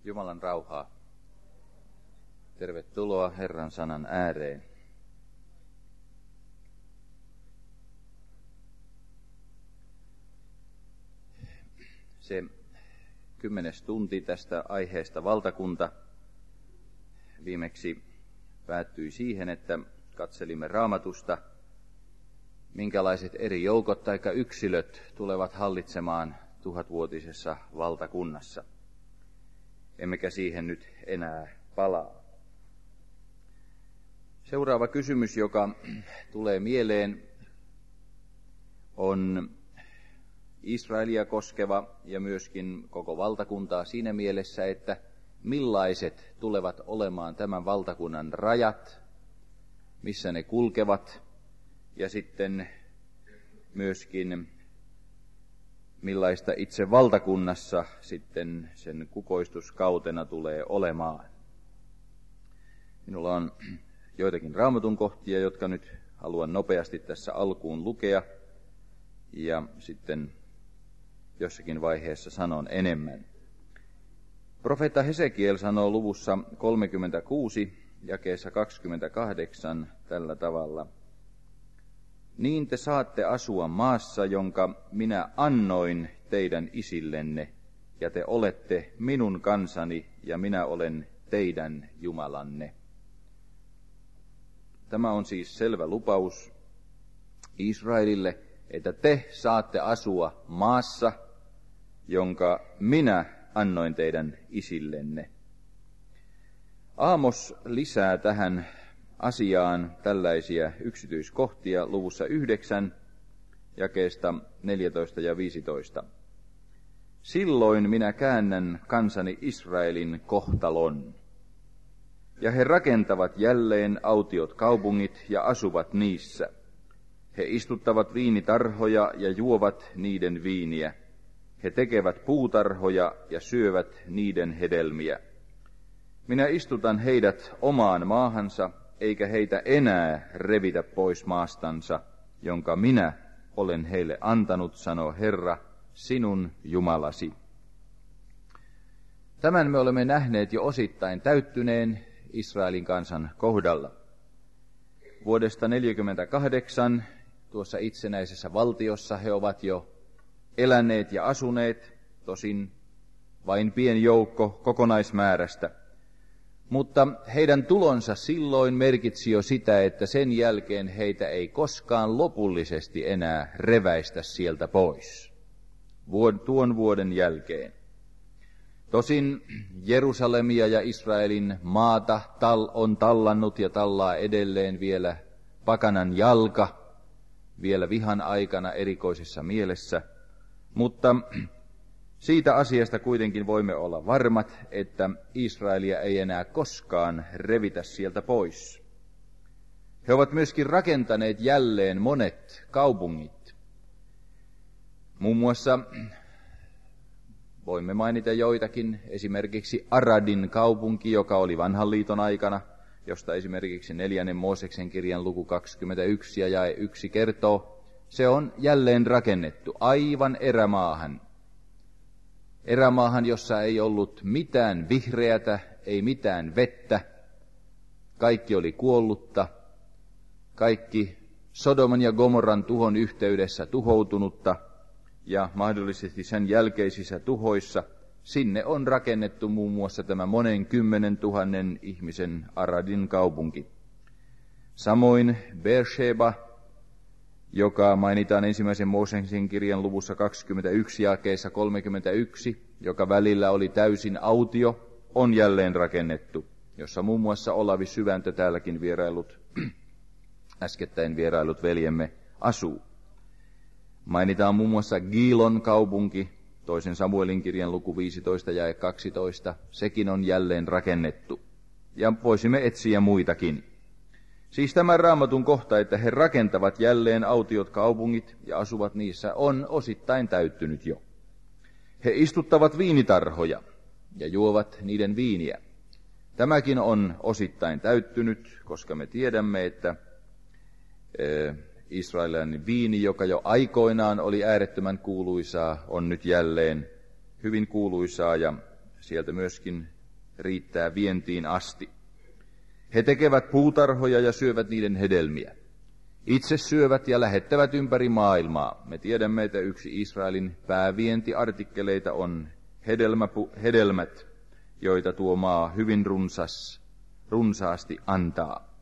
Jumalan rauhaa. Tervetuloa Herran sanan ääreen. Se 10. tunti tästä aiheesta valtakunta viimeksi päättyi siihen, että katselimme Raamatusta, minkälaiset eri joukot tai yksilöt tulevat hallitsemaan 1000-vuotisessa valtakunnassa. Emmekä siihen nyt enää palaa. Seuraava kysymys, joka tulee mieleen, on Israelia koskeva ja myöskin koko valtakuntaa siinä mielessä, että millaiset tulevat olemaan tämän valtakunnan rajat, missä ne kulkevat, ja sitten myöskin millaista itse valtakunnassa sitten sen kukoistuskautena tulee olemaan. Minulla on joitakin Raamatun kohtia, jotka nyt haluan nopeasti tässä alkuun lukea, ja sitten jossakin vaiheessa sanon enemmän. Profeetta Hesekiel sanoo luvussa 36, jakeessa 28 tällä tavalla. Niin te saatte asua maassa, jonka minä annoin teidän isillenne, ja te olette minun kansani, ja minä olen teidän Jumalanne. Tämä on siis selvä lupaus Israelille, että te saatte asua maassa, jonka minä annoin teidän isillenne. Aamos lisää tähän asiaan tällaisia yksityiskohtia luvussa 9, jakeesta 14 ja 15. Silloin minä käännän kansani Israelin kohtalon, ja he rakentavat jälleen autiot kaupungit ja asuvat niissä. He istuttavat viinitarhoja ja juovat niiden viiniä. He tekevät puutarhoja ja syövät niiden hedelmiä. Minä istutan heidät omaan maahansa, eikä heitä enää revitä pois maastansa, jonka minä olen heille antanut, sanoo Herra, sinun Jumalasi. Tämän me olemme nähneet jo osittain täyttyneen Israelin kansan kohdalla. Vuodesta 1948 tuossa itsenäisessä valtiossa he ovat jo eläneet ja asuneet, tosin vain pieni joukko kokonaismäärästä. Mutta heidän tulonsa silloin merkitsi jo sitä, että sen jälkeen heitä ei koskaan lopullisesti enää reväistä sieltä pois. Tuon vuoden jälkeen. Tosin Jerusalemia ja Israelin maata on tallannut ja tallaa edelleen vielä pakanan jalka, vielä vihan aikana erikoisessa mielessä, mutta siitä asiasta kuitenkin voimme olla varmat, että Israelia ei enää koskaan revitä sieltä pois. He ovat myöskin rakentaneet jälleen monet kaupungit. Muun muassa voimme mainita joitakin, esimerkiksi Aradin kaupunki, joka oli vanhan liiton aikana, josta esimerkiksi 4. Mooseksen kirjan luku 21 ja jae 1 kertoo. Se on jälleen rakennettu aivan erämaahan. Erämaahan, jossa ei ollut mitään vihreätä, ei mitään vettä. Kaikki oli kuollutta. Kaikki Sodoman ja Gomorran tuhon yhteydessä tuhoutunutta ja mahdollisesti sen jälkeisissä tuhoissa. Sinne on rakennettu muun muassa tämä monen 10 000 ihmisen Aradin kaupunki. Samoin Beersheba, joka mainitaan 1. Mooseksen kirjan luvussa 21 jakeessa 31, joka välillä oli täysin autio, on jälleen rakennettu, jossa muun muassa Olavi Syväntö täälläkin äskettäin vierailut veljemme asuu. Mainitaan muun muassa Giilon kaupunki, 2. Samuelin kirjan luku 15 jae 12, sekin on jälleen rakennettu. Ja voisimme etsiä muitakin. Siis tämä Raamatun kohta, että he rakentavat jälleen autiot kaupungit ja asuvat niissä, on osittain täyttynyt jo. He istuttavat viinitarhoja ja juovat niiden viiniä. Tämäkin on osittain täyttynyt, koska me tiedämme, että israelilainen viini, joka jo aikoinaan oli äärettömän kuuluisaa, on nyt jälleen hyvin kuuluisaa ja sieltä myöskin riittää vientiin asti. He tekevät puutarhoja ja syövät niiden hedelmiä. Itse syövät ja lähettävät ympäri maailmaa. Me tiedämme, että yksi Israelin päävientiartikkeleita on hedelmät, joita tuo maa hyvin runsaasti antaa.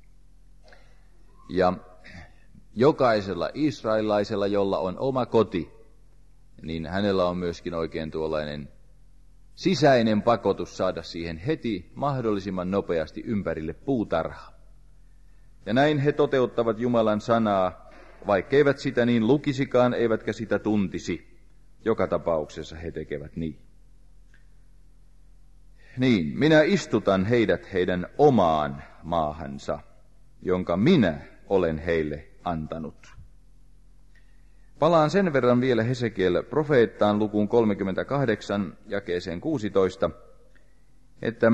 Ja jokaisella israelilaisella, jolla on oma koti, niin hänellä on myöskin oikein tuollainen sisäinen pakotus saada siihen heti mahdollisimman nopeasti ympärille puutarha. Ja näin he toteuttavat Jumalan sanaa, vaikkeivät sitä niin lukisikaan, eivätkä sitä tuntisi. Joka tapauksessa he tekevät niin. Niin, minä istutan heidät heidän omaan maahansa, jonka minä olen heille antanut. Palaan sen verran vielä Hesekiel profeettaan lukuun 38 jakeeseen 16, että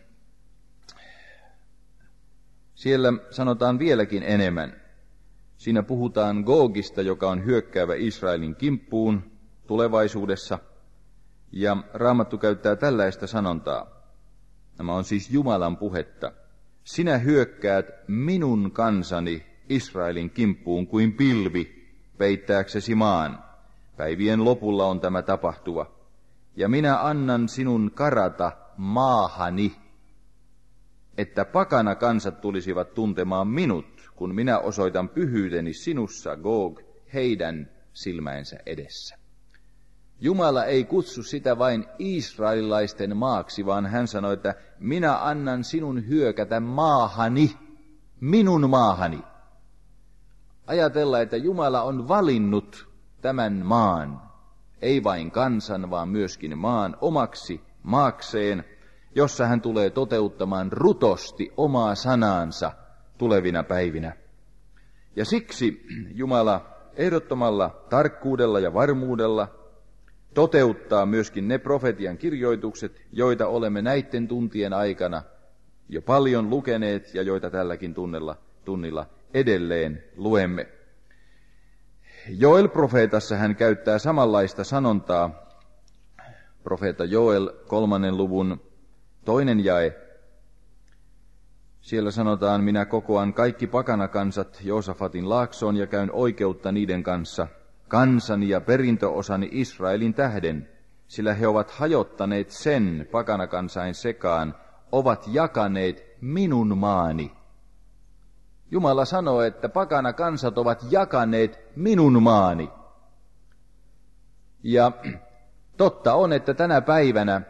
siellä sanotaan vieläkin enemmän. Siinä puhutaan Googista, joka on hyökkäävä Israelin kimppuun tulevaisuudessa, ja Raamattu käyttää tällaista sanontaa. Tämä on siis Jumalan puhetta. Sinä hyökkäät minun kansani Israelin kimppuun kuin pilvi peittääksesi maan. Päivien lopulla on tämä tapahtuva. Ja minä annan sinun karata maahani, että pakana kansat tulisivat tuntemaan minut, kun minä osoitan pyhyyteni sinussa, Gog, heidän silmäensä edessä. Jumala ei kutsu sitä vain israelilaisten maaksi, vaan hän sanoi, että minä annan sinun hyökätä maahani, minun maahani. Ajatella, että Jumala on valinnut tämän maan, ei vain kansan, vaan myöskin maan omaksi maakseen, jossa hän tulee toteuttamaan rutosti omaa sanaansa tulevina päivinä. Ja siksi Jumala ehdottomalla tarkkuudella ja varmuudella toteuttaa myöskin ne profetian kirjoitukset, joita olemme näiden tuntien aikana jo paljon lukeneet ja joita tälläkin tunnilla edelleen luemme. Joel-profeetassa hän käyttää samanlaista sanontaa. Profeetta Joel 3. luvun 2. jae. Siellä sanotaan, minä kokoan kaikki pakanakansat Joosafatin laaksoon ja käyn oikeutta niiden kanssa, kansani ja perintöosani Israelin tähden, sillä he ovat hajottaneet sen pakanakansain sekaan, ovat jakaneet minun maani. Jumala sanoo, että pakanakansat ovat jakaneet minun maani. Ja totta on, että tänä päivänä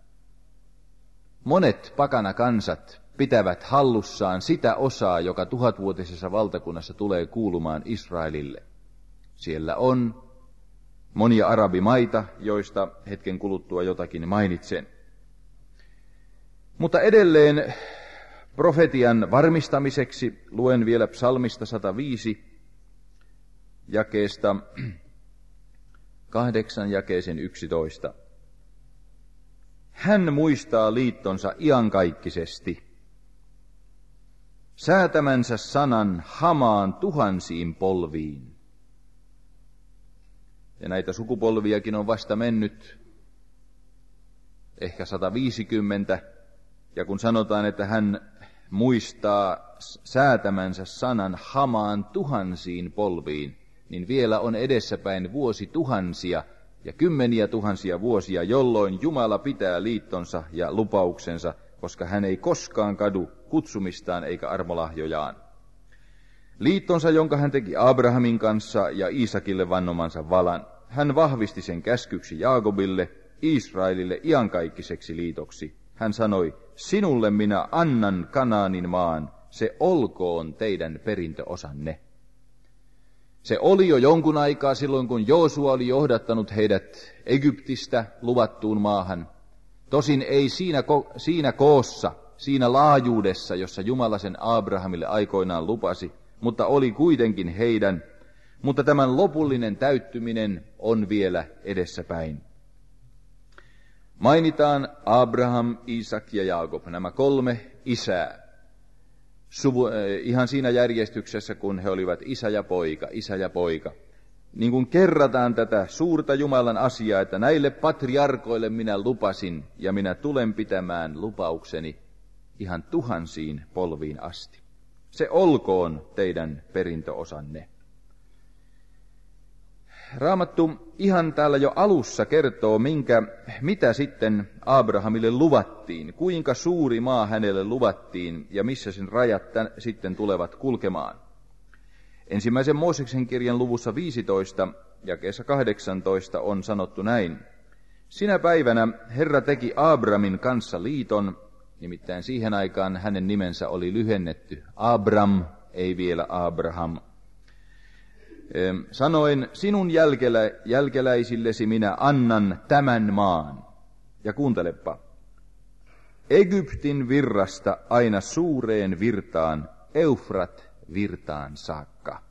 monet pakanakansat pitävät hallussaan sitä osaa, joka 1000-vuotisessa valtakunnassa tulee kuulumaan Israelille. Siellä on monia arabimaita, joista hetken kuluttua jotakin mainitsen. Mutta edelleen profetian varmistamiseksi luen vielä psalmista 105, jakeesta 8 jakeeseen 11. Hän muistaa liittonsa iankaikkisesti, säätämänsä sanan hamaan tuhansiin polviin. Ja näitä sukupolviakin on vasta mennyt ehkä 150, ja kun sanotaan, että hän muistaa säätämänsä sanan hamaan tuhansiin polviin, niin vielä on edessäpäin vuosituhansia ja kymmeniä tuhansia vuosia, jolloin Jumala pitää liittonsa ja lupauksensa, koska hän ei koskaan kadu kutsumistaan eikä armolahjojaan. Liittonsa, jonka hän teki Abrahamin kanssa ja Iisakille vannomansa valan, hän vahvisti sen käskyksi Jaakobille, Israelille iankaikkiseksi liitoksi. Hän sanoi, sinulle minä annan Kanaanin maan, se olkoon teidän perintöosanne. Se oli jo jonkun aikaa silloin, kun Joosua oli johdattanut heidät Egyptistä luvattuun maahan. Tosin ei siinä koossa, siinä laajuudessa, jossa Jumala sen Abrahamille aikoinaan lupasi, mutta oli kuitenkin heidän. Mutta tämän lopullinen täyttyminen on vielä edessäpäin. Mainitaan Abraham, Iisak ja Jaakob, nämä 3 isää. Ihan siinä järjestyksessä, kun he olivat isä ja poika. niin kuin kerrataan tätä suurta Jumalan asiaa, että näille patriarkoille minä lupasin ja minä tulen pitämään lupaukseni ihan tuhansiin polviin asti. Se olkoon teidän perintöosanne. Raamattu ihan täällä jo alussa kertoo, mitä sitten Abrahamille luvattiin, kuinka suuri maa hänelle luvattiin ja missä sen rajat sitten tulevat kulkemaan. Ensimmäisen Mooseksen kirjan luvussa 15, jakeessa 18 on sanottu näin. Sinä päivänä Herra teki Abramin kanssa liiton, nimittäin siihen aikaan hänen nimensä oli lyhennetty Abram, ei vielä Abraham. Sanoin, sinun jälkeläisillesi minä annan tämän maan. Ja kuuntelepa. Egyptin virrasta aina suureen virtaan, Eufrat virtaan saakka.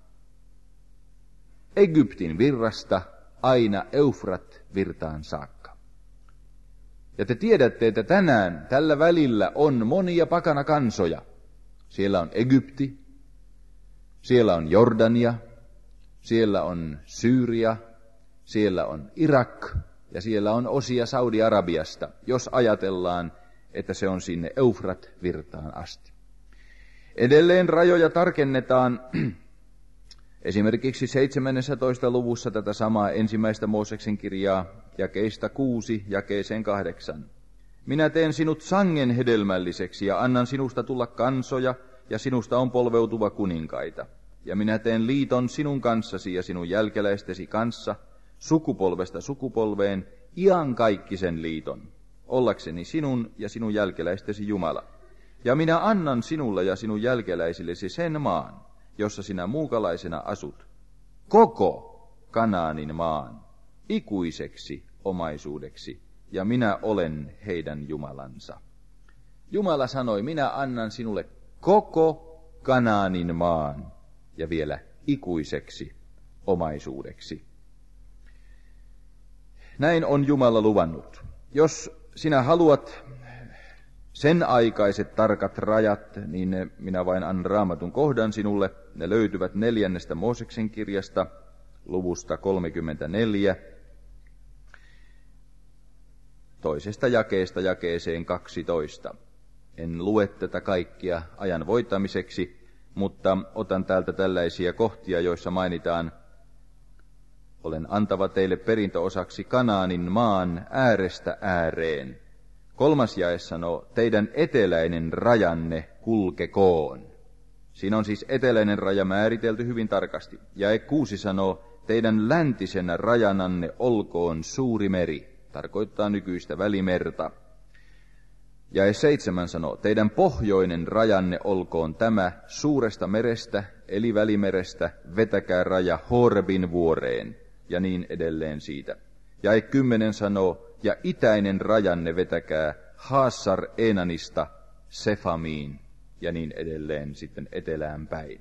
Egyptin virrasta aina Eufrat virtaan saakka. Ja te tiedätte, että tänään tällä välillä on monia pakanakansoja. Siellä on Egypti, siellä on Jordania, siellä on Syyria, siellä on Irak ja siellä on osia Saudi-Arabiasta, jos ajatellaan, että se on sinne Eufrat-virtaan asti. Edelleen rajoja tarkennetaan esimerkiksi 17. luvussa tätä samaa ensimmäistä Mooseksen kirjaa, jakeista 6 jakeeseen 8. Minä teen sinut sangen hedelmälliseksi ja annan sinusta tulla kansoja ja sinusta on polveutuva kuninkaita. Ja minä teen liiton sinun kanssasi ja sinun jälkeläistesi kanssa, sukupolvesta sukupolveen, iankaikkisen liiton, ollakseni sinun ja sinun jälkeläistesi Jumala. Ja minä annan sinulle ja sinun jälkeläisillesi sen maan, jossa sinä muukalaisena asut, koko Kanaanin maan, ikuiseksi omaisuudeksi, ja minä olen heidän Jumalansa. Jumala sanoi, minä annan sinulle koko Kanaanin maan, ja vielä ikuiseksi omaisuudeksi. Näin on Jumala luvannut. Jos sinä haluat sen aikaiset tarkat rajat, niin minä vain annan Raamatun kohdan sinulle. Ne löytyvät 4. Mooseksen kirjasta, luvusta 34, toisesta jakeesta jakeeseen 12. En lue tätä kaikkia ajan voittamiseksi, mutta otan täältä tällaisia kohtia, joissa mainitaan, olen antava teille perintöosaksi Kanaanin maan äärestä ääreen. 3. jae sanoo, teidän eteläinen rajanne kulkekoon. Siinä on siis eteläinen raja määritelty hyvin tarkasti. Jae 6 sanoo, teidän läntisenä rajananne olkoon suuri meri, tarkoittaa nykyistä Välimerta. Jae 7 sanoo, teidän pohjoinen rajanne olkoon tämä suuresta merestä, eli Välimerestä, vetäkää raja Horebin vuoreen, ja niin edelleen siitä. Jae 10 sanoo, ja itäinen rajanne vetäkää Haasar Enanista Sefamiin, ja niin edelleen sitten etelään päin.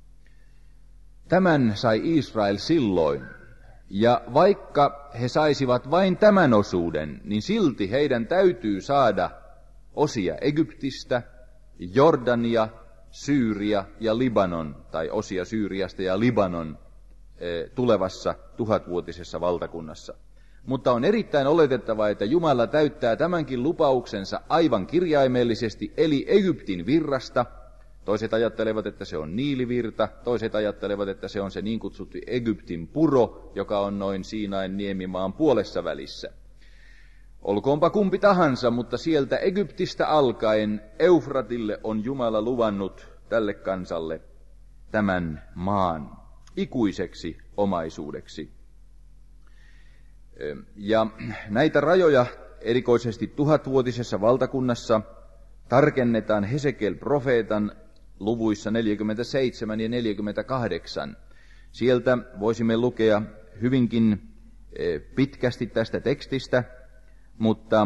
Tämän sai Israel silloin, ja vaikka he saisivat vain tämän osuuden, niin silti heidän täytyy saada osia Egyptistä, Jordania, Syyria ja Libanon, tai osia Syyriasta ja Libanon tulevassa 1000-vuotisessa valtakunnassa. Mutta on erittäin oletettavaa, että Jumala täyttää tämänkin lupauksensa aivan kirjaimellisesti, eli Egyptin virrasta. Toiset ajattelevat, että se on Niilivirta, toiset ajattelevat, että se on se niin kutsuttu Egyptin puro, joka on noin Siinain niemimaan puolessa välissä. Olkoonpa kumpi tahansa, mutta sieltä Egyptistä alkaen Eufratille on Jumala luvannut tälle kansalle tämän maan ikuiseksi omaisuudeksi. Ja näitä rajoja erikoisesti 1000-vuotisessa valtakunnassa tarkennetaan Hesekiel-profeetan luvuissa 47 ja 48. Sieltä voisimme lukea hyvinkin pitkästi tästä tekstistä, mutta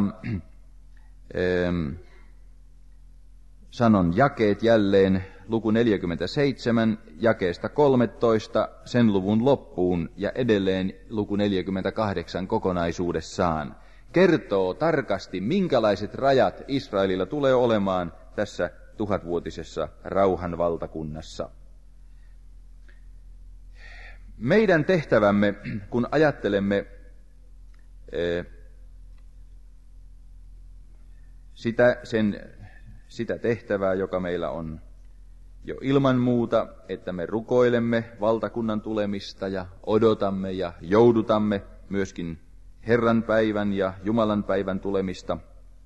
sanon jakeet jälleen, luku 47, jakeesta 13, sen luvun loppuun ja edelleen luku 48 kokonaisuudessaan. Kertoo tarkasti, minkälaiset rajat Israelilla tulee olemaan tässä 1000-vuotisessa rauhan valtakunnassa. Meidän tehtävämme, kun ajattelemme sitä tehtävää, joka meillä on jo ilman muuta, että me rukoilemme valtakunnan tulemista ja odotamme ja joudutamme myöskin Herran päivän ja Jumalan päivän tulemista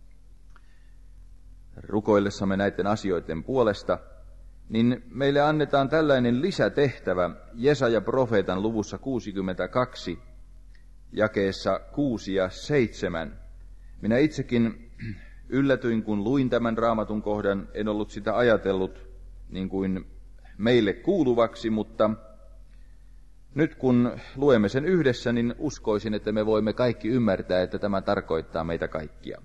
rukoillessamme näiden asioiden puolesta, niin meille annetaan tällainen lisätehtävä Jesaja profeetan luvussa 62, jakeessa 6 ja 7. Minä itsekin yllätyin, kun luin tämän raamatun kohdan, en ollut sitä ajatellut niin kuin meille kuuluvaksi, mutta nyt kun luemme sen yhdessä, niin uskoisin, että me voimme kaikki ymmärtää, että tämä tarkoittaa meitä kaikkia.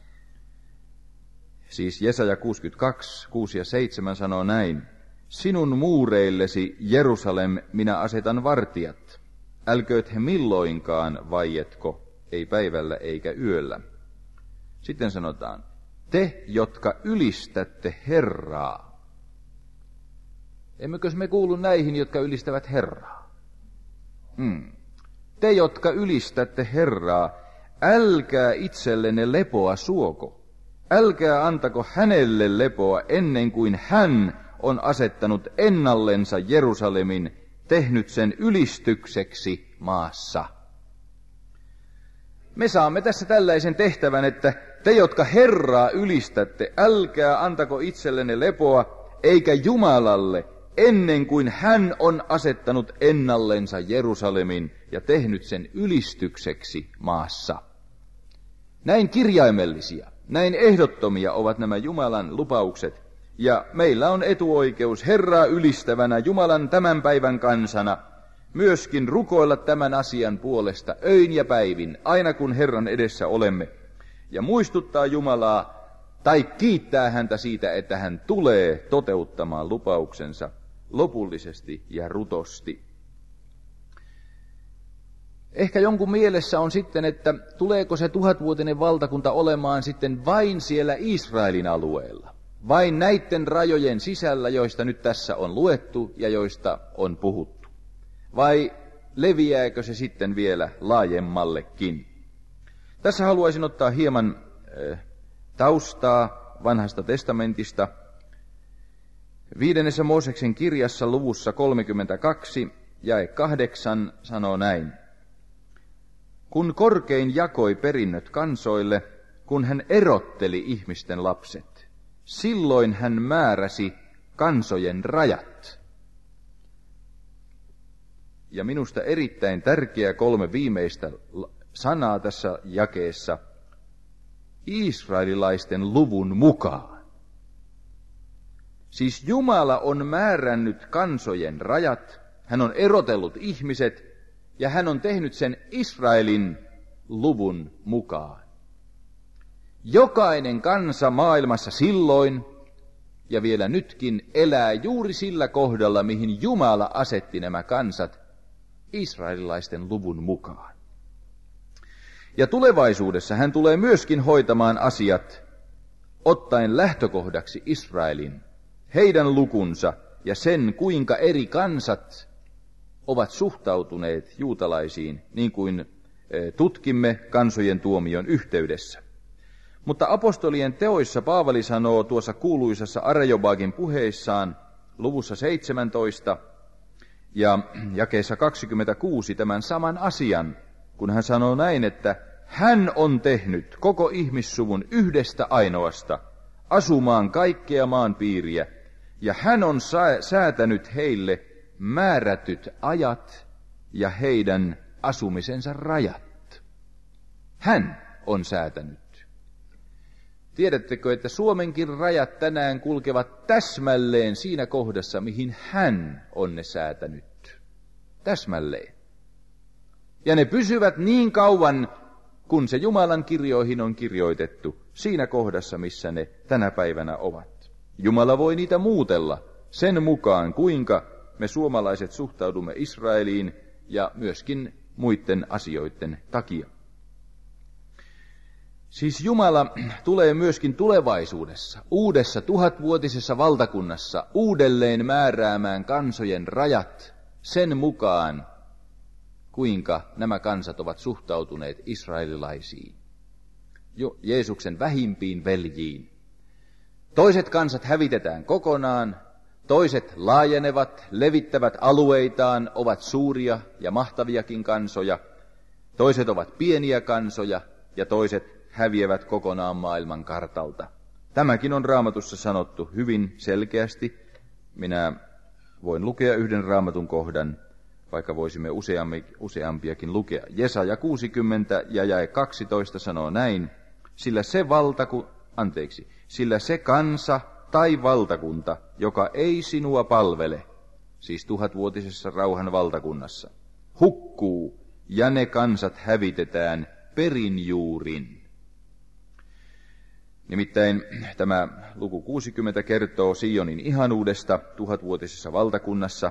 Siis Jesaja 62, 6 ja 7 sanoo näin: Sinun muureillesi, Jerusalem, minä asetan vartijat. Älkööt he milloinkaan vaietko, ei päivällä eikä yöllä. Sitten sanotaan: Te, jotka ylistätte Herraa. Emmekö me kuulu näihin, jotka ylistävät Herraa? Te, jotka ylistätte Herraa, älkää itsellenne lepoa suoko. Älkää antako hänelle lepoa ennen kuin hän on asettanut ennallensa Jerusalemin, tehnyt sen ylistykseksi maassa. Me saamme tässä tällaisen tehtävän, että te, jotka Herraa ylistätte, älkää antako itsellenne lepoa, eikä Jumalalle, ennen kuin hän on asettanut ennallensa Jerusalemin ja tehnyt sen ylistykseksi maassa. Näin kirjaimellisia, näin ehdottomia ovat nämä Jumalan lupaukset, ja meillä on etuoikeus Herraa ylistävänä Jumalan tämän päivän kansana myöskin rukoilla tämän asian puolesta öin ja päivin, aina kun Herran edessä olemme, ja muistuttaa Jumalaa tai kiittää häntä siitä, että hän tulee toteuttamaan lupauksensa lopullisesti ja rutosti. Ehkä jonkun mielessä on sitten, että tuleeko se 1000-vuotinen valtakunta olemaan sitten vain siellä Israelin alueella, vain näiden rajojen sisällä, joista nyt tässä on luettu ja joista on puhuttu, vai leviääkö se sitten vielä laajemmallekin? Tässä haluaisin ottaa hieman taustaa Vanhasta testamentista. 5. Mooseksen kirjassa luvussa 32, jae 8 sanoo näin: Kun korkein jakoi perinnöt kansoille, kun hän erotteli ihmisten lapset, silloin hän määräsi kansojen rajat. Ja minusta erittäin tärkeä 3 viimeistä sanaa tässä jakeessa: israelilaisten luvun mukaan. Siis Jumala on määrännyt kansojen rajat, hän on erotellut ihmiset, ja hän on tehnyt sen Israelin luvun mukaan. Jokainen kansa maailmassa silloin ja vielä nytkin elää juuri sillä kohdalla, mihin Jumala asetti nämä kansat israelilaisten luvun mukaan. Ja tulevaisuudessa hän tulee myöskin hoitamaan asiat ottaen lähtökohdaksi Israelin, heidän lukunsa ja sen, kuinka eri kansat ovat suhtautuneet juutalaisiin, niin kuin tutkimme kansojen tuomion yhteydessä. Mutta apostolien teoissa Paavali sanoo tuossa kuuluisassa Areopagin puheissaan luvussa 17 ja jakeessa 26 tämän saman asian, kun hän sanoo näin, että hän on tehnyt koko ihmissuvun yhdestä ainoasta asumaan kaikkea maan piiriä, ja hän on säätänyt heille määrätyt ajat ja heidän asumisensa rajat. Hän on säätänyt. Tiedättekö, että Suomenkin rajat tänään kulkevat täsmälleen siinä kohdassa, mihin hän on ne säätänyt. Täsmälleen. Ja ne pysyvät niin kauan, kun se Jumalan kirjoihin on kirjoitettu, siinä kohdassa, missä ne tänä päivänä ovat. Jumala voi niitä muutella sen mukaan, kuinka me suomalaiset suhtaudumme Israeliin ja myöskin muiden asioiden takia. Siis Jumala tulee myöskin tulevaisuudessa, uudessa 1000-vuotisessa valtakunnassa uudelleen määräämään kansojen rajat sen mukaan, kuinka nämä kansat ovat suhtautuneet israelilaisiin, Jeesuksen vähimpiin veljiin. Toiset kansat hävitetään kokonaan, toiset laajenevat, levittävät alueitaan, ovat suuria ja mahtaviakin kansoja, toiset ovat pieniä kansoja ja toiset häviävät kokonaan maailman kartalta. Tämäkin on Raamatussa sanottu hyvin selkeästi. Minä voin lukea yhden Raamatun kohdan, vaikka voisimme useampiakin lukea. Jesaja 60 ja jae 12 sanoo näin, sillä se kansa tai valtakunta, joka ei sinua palvele, siis 1000-vuotisessa rauhan valtakunnassa, hukkuu ja ne kansat hävitetään perinjuurin. Nimittäin tämä luku 60 kertoo Sionin ihanuudesta 1000-vuotisessa valtakunnassa.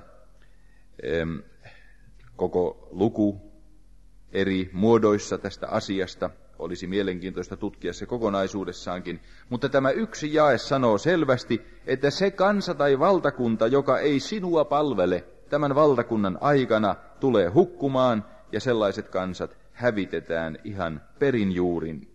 Koko luku eri muodoissa tästä asiasta olisi mielenkiintoista tutkia se kokonaisuudessaankin, mutta tämä yksi jae sanoo selvästi, että se kansa tai valtakunta, joka ei sinua palvele, tämän valtakunnan aikana tulee hukkumaan ja sellaiset kansat hävitetään ihan perinjuurin.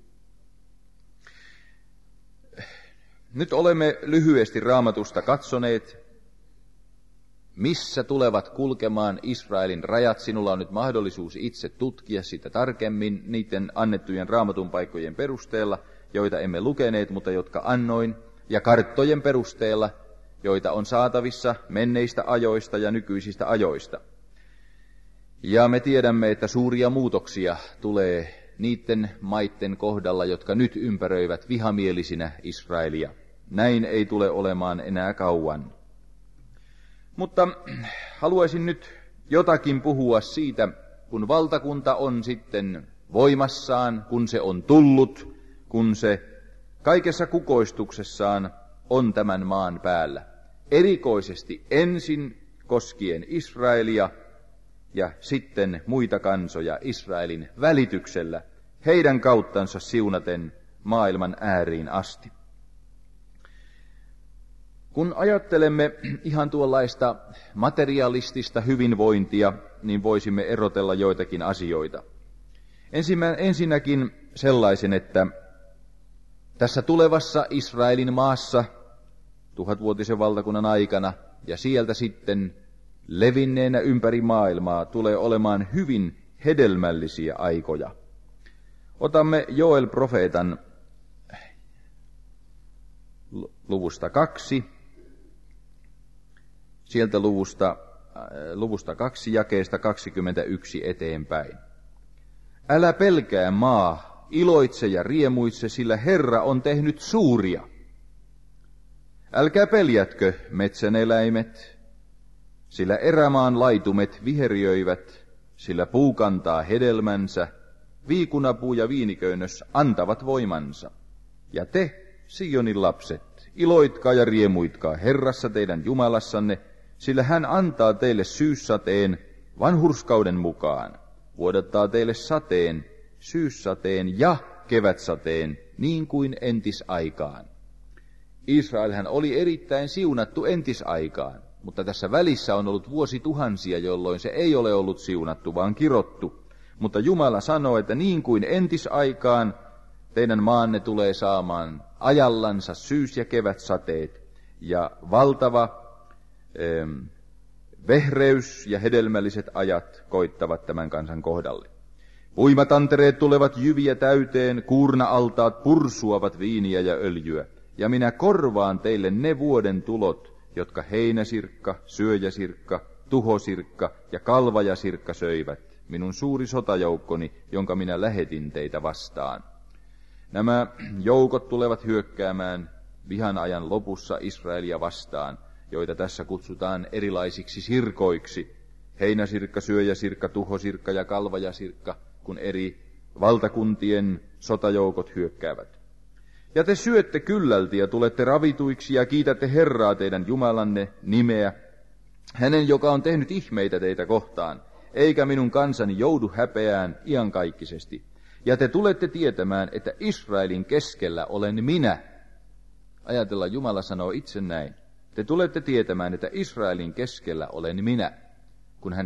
Nyt olemme lyhyesti Raamatusta katsoneet, missä tulevat kulkemaan Israelin rajat. Sinulla on nyt mahdollisuus itse tutkia sitä tarkemmin niiden annettujen Raamatun paikkojen perusteella, joita emme lukeneet, mutta jotka annoin, ja karttojen perusteella, joita on saatavissa menneistä ajoista ja nykyisistä ajoista. Ja me tiedämme, että suuria muutoksia tulee niiden maiden kohdalla, jotka nyt ympäröivät vihamielisinä Israelia. Näin ei tule olemaan enää kauan. Mutta haluaisin nyt jotakin puhua siitä, kun valtakunta on sitten voimassaan, kun se on tullut, kun se kaikessa kukoistuksessaan on tämän maan päällä. Erikoisesti ensin koskien Israelia ja sitten muita kansoja Israelin välityksellä, heidän kauttansa siunaten maailman ääriin asti. Kun ajattelemme ihan tuollaista materialistista hyvinvointia, niin voisimme erotella joitakin asioita. Ensinnäkin sellaisen, että tässä tulevassa Israelin maassa 1000-vuotisen valtakunnan aikana ja sieltä sitten levinneenä ympäri maailmaa tulee olemaan hyvin hedelmällisiä aikoja. Otamme Joel profeetan luvusta 2, sieltä luvusta 2 jakeesta 21 eteenpäin. Älä pelkää maa, iloitse ja riemuitse, sillä Herra on tehnyt suuria. Älkää peljätkö metsän eläimet, sillä erämaan laitumet viheriöivät, sillä puu kantaa hedelmänsä, viikunapuu ja viiniköynnös antavat voimansa. Ja te, Sionin lapset, iloitkaa ja riemuitkaa Herrassa teidän Jumalassanne, sillä hän antaa teille syyssateen vanhurskauden mukaan, vuodattaa teille sateen, syyssateen ja kevätsateen, niin kuin entisaikaan. Israelhän oli erittäin siunattu entisaikaan, mutta tässä välissä on ollut vuosituhansia, jolloin se ei ole ollut siunattu, vaan kirottu. Mutta Jumala sanoo, että niin kuin entisaikaan teidän maanne tulee saamaan ajallansa syys- ja kevätsateet, ja valtava vehreys ja hedelmälliset ajat koittavat tämän kansan kohdalle. Puimatantereet tulevat jyviä täyteen, kuurna-altaat pursuavat viiniä ja öljyä, ja minä korvaan teille ne vuoden tulot, jotka heinäsirkka, syöjäsirkka, tuhosirkka ja kalvajasirkka söivät, minun suuri sotajoukkoni, jonka minä lähetin teitä vastaan. Nämä joukot tulevat hyökkäämään vihan ajan lopussa Israelia vastaan, joita tässä kutsutaan erilaisiksi sirkoiksi. Heinäsirkka, syöjäsirkka, tuhosirkka ja kalvajasirkka, kun eri valtakuntien sotajoukot hyökkäävät. Ja te syötte kyllälti ja tulette ravituiksi ja kiitätte Herraa teidän Jumalanne nimeä, hänen, joka on tehnyt ihmeitä teitä kohtaan, eikä minun kansani joudu häpeään iankaikkisesti. Ja te tulette tietämään, että Israelin keskellä olen minä. Ajatella, Jumala sanoo itse näin. Te tulette tietämään, että Israelin keskellä olen minä,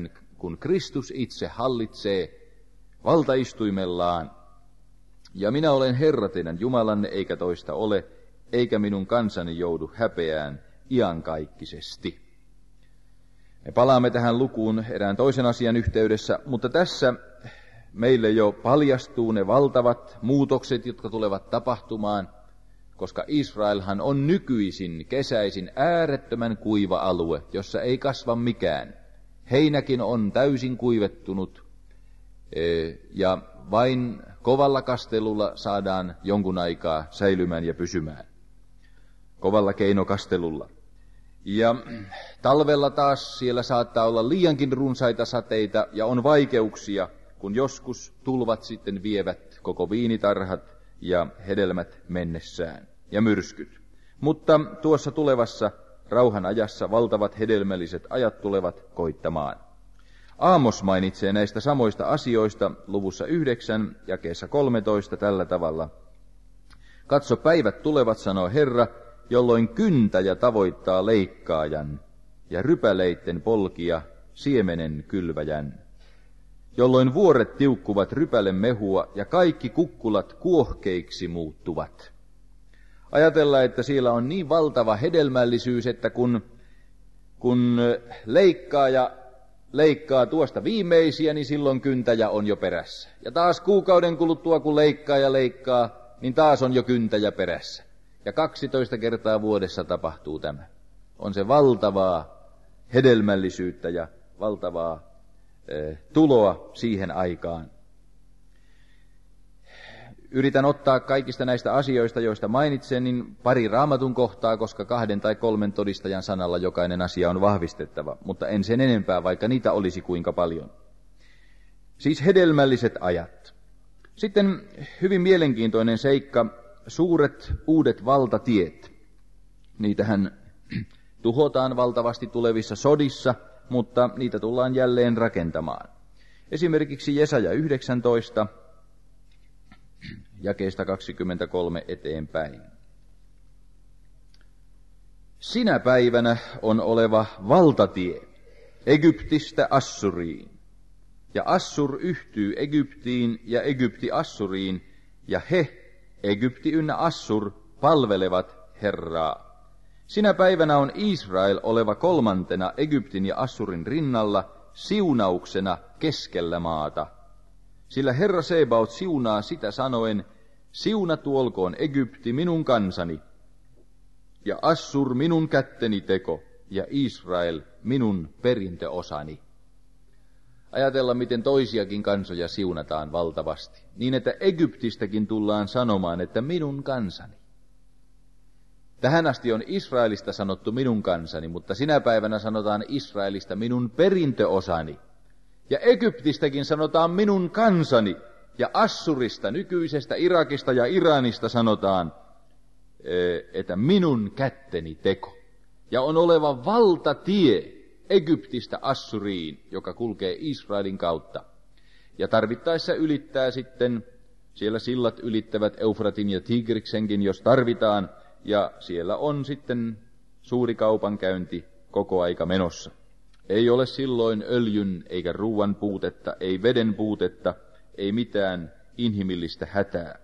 kun Kristus itse hallitsee valtaistuimellaan. Ja minä olen Herra teidän Jumalanne, eikä toista ole, eikä minun kansani joudu häpeään iankaikkisesti. Me palaamme tähän lukuun erään toisen asian yhteydessä, mutta tässä meille jo paljastuu ne valtavat muutokset, jotka tulevat tapahtumaan, koska Israelhan on nykyisin kesäisin äärettömän kuiva alue, jossa ei kasva mikään. Heinäkin on täysin kuivettunut ja vain kovalla kastelulla saadaan jonkun aikaa säilymään ja pysymään. Kovalla keinokastelulla. Ja talvella taas siellä saattaa olla liiankin runsaita sateita ja on vaikeuksia, kun joskus tulvat sitten vievät koko viinitarhat ja hedelmät mennessään ja myrskyt. Mutta tuossa tulevassa rauhan ajassa valtavat hedelmälliset ajat tulevat koittamaan. Aamos mainitsee näistä samoista asioista luvussa 9, jakeessa 13 tällä tavalla. Katso, päivät tulevat, sanoo Herra, jolloin kyntäjä tavoittaa leikkaajan ja rypäleitten polkija siemenen kylväjän. Jolloin vuoret tiukkuvat rypäle mehua ja kaikki kukkulat kuohkeiksi muuttuvat. Ajatellaan, että siellä on niin valtava hedelmällisyys, että kun leikkaaja leikkaa tuosta viimeisiä, niin silloin kyntäjä on jo perässä. Ja taas kuukauden kuluttua, kun leikkaaja leikkaa, niin taas on jo kyntäjä perässä. Ja 12 kertaa vuodessa tapahtuu tämä. On se valtavaa hedelmällisyyttä ja valtavaa tuloa siihen aikaan. Yritän ottaa kaikista näistä asioista, joista mainitsen, niin pari Raamatun kohtaa, koska 2 tai 3 todistajan sanalla jokainen asia on vahvistettava, mutta en sen enempää, vaikka niitä olisi kuinka paljon. Siis hedelmälliset ajat. Sitten hyvin mielenkiintoinen seikka, suuret uudet valtatiet. Niitähän tuhotaan valtavasti tulevissa sodissa, mutta niitä tullaan jälleen rakentamaan. Esimerkiksi Jesaja 19, jakeesta 23 eteenpäin. Sinä päivänä on oleva valtatie Egyptistä Assuriin, ja Assur yhtyy Egyptiin ja Egypti Assuriin, ja he, Egypti ynnä Assur, palvelevat Herraa. Sinä päivänä on Israel oleva 3. Egyptin ja Assurin rinnalla, siunauksena keskellä maata. Sillä Herra Sebaot siunaa sitä sanoen, siunattu olkoon Egypti minun kansani, ja Assur minun kätteni teko, ja Israel minun perintöosani. Ajatella, miten toisiakin kansoja siunataan valtavasti, niin että Egyptistäkin tullaan sanomaan, että minun kansani. Tähän asti on Israelista sanottu minun kansani, mutta sinä päivänä sanotaan Israelista minun perintöosani. Ja Egyptistäkin sanotaan minun kansani, ja Assurista, nykyisestä Irakista ja Iranista sanotaan, että minun kätteni teko. Ja on oleva valtatie Egyptistä Assuriin, joka kulkee Israelin kautta. Ja tarvittaessa ylittää sitten, siellä sillat ylittävät Eufratin ja Tigriksenkin, jos tarvitaan, ja siellä on sitten suuri kaupankäynti koko aika menossa. Ei ole silloin öljyn eikä ruuan puutetta, ei veden puutetta, ei mitään inhimillistä hätää.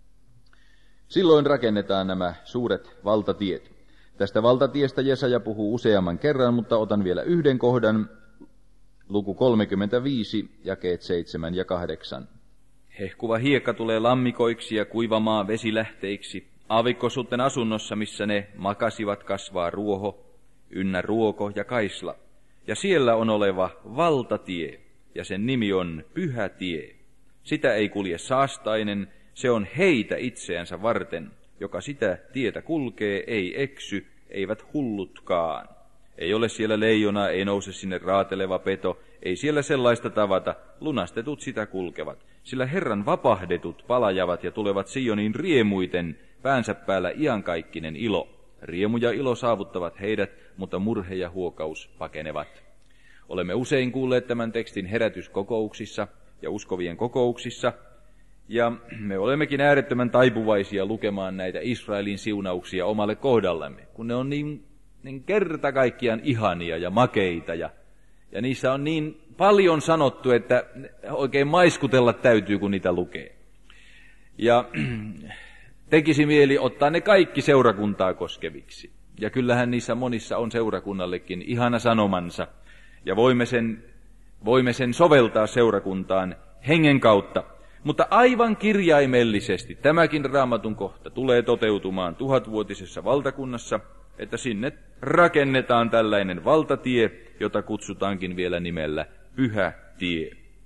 Silloin rakennetaan nämä suuret valtatiet. Tästä valtatiestä Jesaja puhuu useamman kerran, mutta otan vielä yhden kohdan, luku 35, jakeet 7 ja 8. Hehkuva hiekka tulee lammikoiksi ja kuiva maa vesilähteiksi. Aavikkosutten asunnossa, missä ne makasivat, kasvaa ruoho, ynnä ruoko ja kaisla. Ja siellä on oleva valtatie, ja sen nimi on Pyhä tie. Sitä ei kulje saastainen, se on heitä itseänsä varten. Joka sitä tietä kulkee, ei eksy, eivät hullutkaan. Ei ole siellä leijonaa, ei nouse sinne raateleva peto, ei siellä sellaista tavata, lunastetut sitä kulkevat. Sillä Herran vapahdetut palajavat ja tulevat Sioniin riemuiten, päänsä päällä iankaikkinen ilo. Riemu ja ilo saavuttavat heidät, mutta murhe ja huokaus pakenevat. Olemme usein kuulleet tämän tekstin herätyskokouksissa ja uskovien kokouksissa, ja me olemmekin äärettömän taipuvaisia lukemaan näitä Israelin siunauksia omalle kohdallamme, kun ne on niin kerta kaikkiaan ihania ja makeita Ja niissä on niin paljon sanottu, että oikein maiskutella täytyy, kun niitä lukee. Ja tekisi mieli ottaa ne kaikki seurakuntaa koskeviksi. Ja kyllähän niissä monissa on seurakunnallekin ihana sanomansa. Ja voimme sen soveltaa seurakuntaan hengen kautta. Mutta aivan kirjaimellisesti tämäkin Raamatun kohta tulee toteutumaan 1000-vuotisessa valtakunnassa, että sinne rakennetaan tällainen valtatie, jota kutsutaankin vielä nimellä Pyhä tie.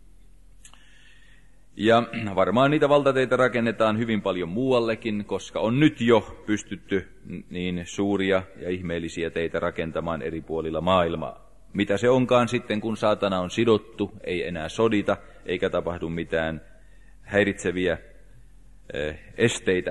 Ja varmaan niitä valtateitä rakennetaan hyvin paljon muuallekin, koska on nyt jo pystytty niin suuria ja ihmeellisiä teitä rakentamaan eri puolilla maailmaa. Mitä se onkaan sitten, kun saatana on sidottu, ei enää sodita, eikä tapahdu mitään häiritseviä esteitä.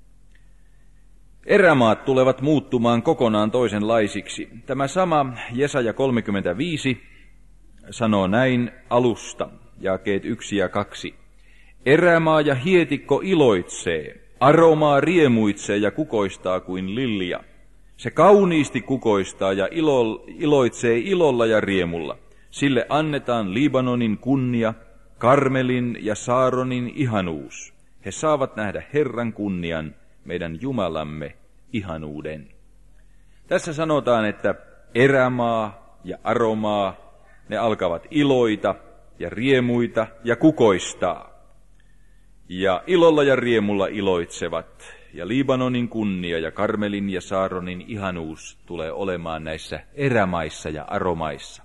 Erämaat tulevat muuttumaan kokonaan toisenlaisiksi. Tämä sama Jesaja 35 sanoo näin alusta, jakeet 1 ja 2. Erämaa ja hietikko iloitsee, aromaa riemuitsee ja kukoistaa kuin lilja. Se kauniisti kukoistaa ja iloitsee ilolla ja riemulla. Sille annetaan Libanonin kunnia, Karmelin ja Saaronin ihanuus. He saavat nähdä Herran kunnian, meidän Jumalamme ihanuuden. Tässä sanotaan, että erämaa ja aromaa, ne alkavat iloita ja riemuita ja kukoistaa. Ja ilolla ja riemulla iloitsevat. Ja Libanonin kunnia ja Karmelin ja Saaronin ihanuus tulee olemaan näissä erämaissa ja aromaissa.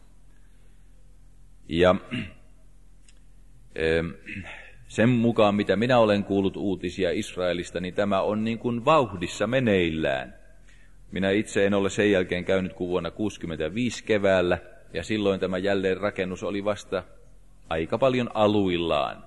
Ja sen mukaan, mitä minä olen kuullut uutisia Israelista, niin tämä on niin kuin vauhdissa meneillään. Minä itse en ole sen jälkeen käynyt kuin vuonna 1965 keväällä, ja silloin tämä jälleenrakennus oli vasta aika paljon aluillaan.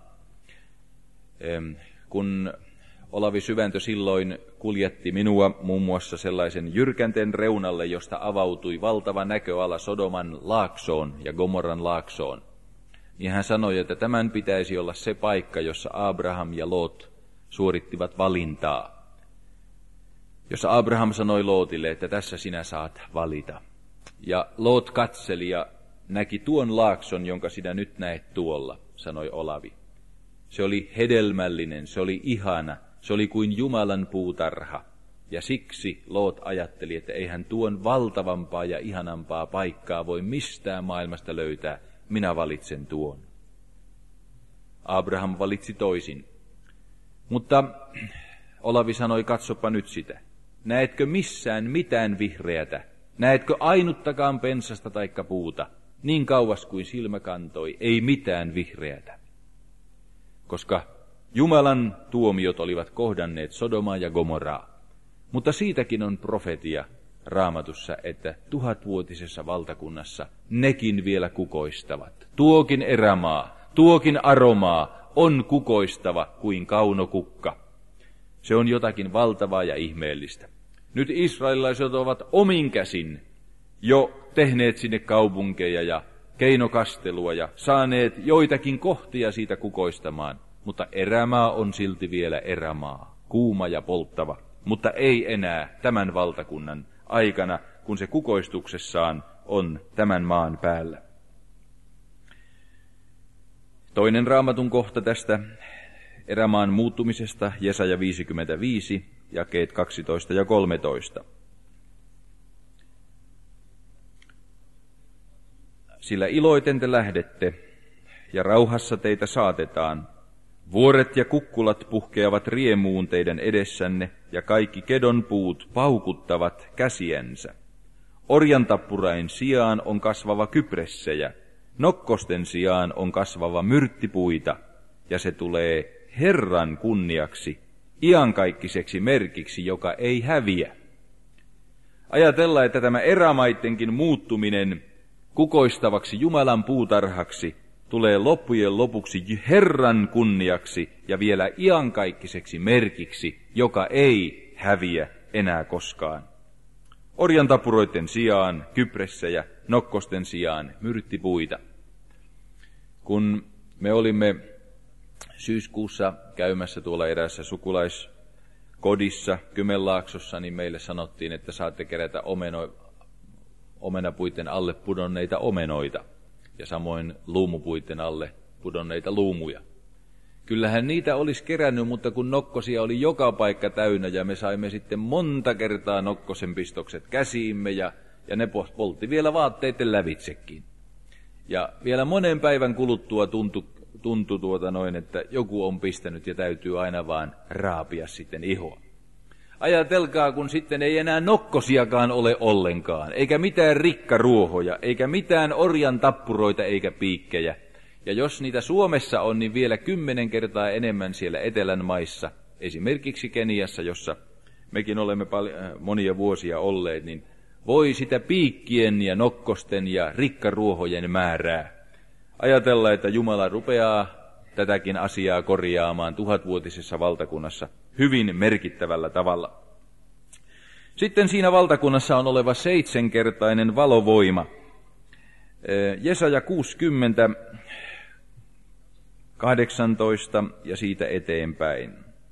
Kun Olavi Syväntö silloin kuljetti minua muun muassa sellaisen jyrkänteen reunalle, josta avautui valtava näköala Sodoman laaksoon ja Gomorran laaksoon, niin hän sanoi, että tämän pitäisi olla se paikka, jossa Abraham ja Lot suorittivat valintaa. Jossa Abraham sanoi Lootille, että tässä sinä saat valita. Ja Lot katseli ja näki tuon laakson, jonka sinä nyt näet tuolla, sanoi Olavi. Se oli hedelmällinen, se oli ihana, se oli kuin Jumalan puutarha. Ja siksi Lot ajatteli, että eihän tuon valtavampaa ja ihanampaa paikkaa voi mistään maailmasta löytää. Minä valitsen tuon. Abraham valitsi toisin. Mutta Olavi sanoi, katsopa nyt sitä. Näetkö missään mitään vihreätä? Näetkö ainuttakaan pensasta taikka puuta? Niin kauas kuin silmä kantoi, ei mitään vihreätä. Koska Jumalan tuomiot olivat kohdanneet Sodomaa ja Gomorraa. Mutta siitäkin on profetia Raamatussa, että 1000-vuotisessa valtakunnassa nekin vielä kukoistavat. Tuokin erämaa, tuokin aromaa on kukoistava kuin kaunokukka. Se on jotakin valtavaa ja ihmeellistä. Nyt israelilaiset ovat omin käsin jo tehneet sinne kaupunkeja ja keinokastelua ja saaneet joitakin kohtia siitä kukoistamaan. Mutta erämaa on silti vielä erämaa, kuuma ja polttava, mutta ei enää tämän valtakunnan aikana, kun se kukoistuksessaan on tämän maan päällä. Toinen Raamatun kohta tästä erämaan muuttumisesta, Jesaja 55, jakeet 12 ja 13. Sillä iloiten te lähdette, ja rauhassa teitä saatetaan. Vuoret ja kukkulat puhkeavat riemuun teidän edessänne, ja kaikki kedon puut paukuttavat käsiensä. Orjantappurain sijaan on kasvava kypressejä, nokkosten sijaan on kasvava myrttipuita, ja se tulee Herran kunniaksi, iankaikkaiseksi merkiksi, joka ei häviä. Ajatellaan, että tämä erämaittenkin muuttuminen kukoistavaksi Jumalan puutarhaksi tulee loppujen lopuksi Herran kunniaksi ja vielä iankaikkaiseksi merkiksi, joka ei häviä enää koskaan. Orjantapuroiden sijaan kypressejä, nokkosten sijaan myrttipuita. Kun me olimme syyskuussa käymässä tuolla eräässä sukulaiskodissa Kymenlaaksossa, niin meille sanottiin, että saatte kerätä omenapuiden alle pudonneita omenoita. ja samoin luumupuitten alle pudonneita luumuja. Kyllähän niitä olisi kerännyt, mutta kun nokkosia oli joka paikka täynnä ja me saimme sitten monta kertaa nokkosen pistokset käsiimme ja ne poltti vielä vaatteiden lävitsekin. Ja vielä monen päivän kuluttua tuntui että joku on pistänyt ja täytyy aina vaan raapia sitten ihoa. Ajatelkaa, kun sitten ei enää nokkosiakaan ole ollenkaan, eikä mitään rikkaruohoja, eikä mitään orjan tappuroita eikä piikkejä. Ja jos niitä Suomessa on, niin vielä 10 kertaa enemmän siellä etelän maissa, esimerkiksi Keniassa, jossa mekin olemme monia vuosia olleet, niin voi sitä piikkien ja nokkosten ja rikkaruohojen määrää. Ajatella, että Jumala rupeaa tätäkin asiaa korjaamaan 1000-vuotisessa valtakunnassa hyvin merkittävällä tavalla. Sitten siinä valtakunnassa on oleva 7-kertainen valovoima. Jesaja 60, 18 ja siitä eteenpäin.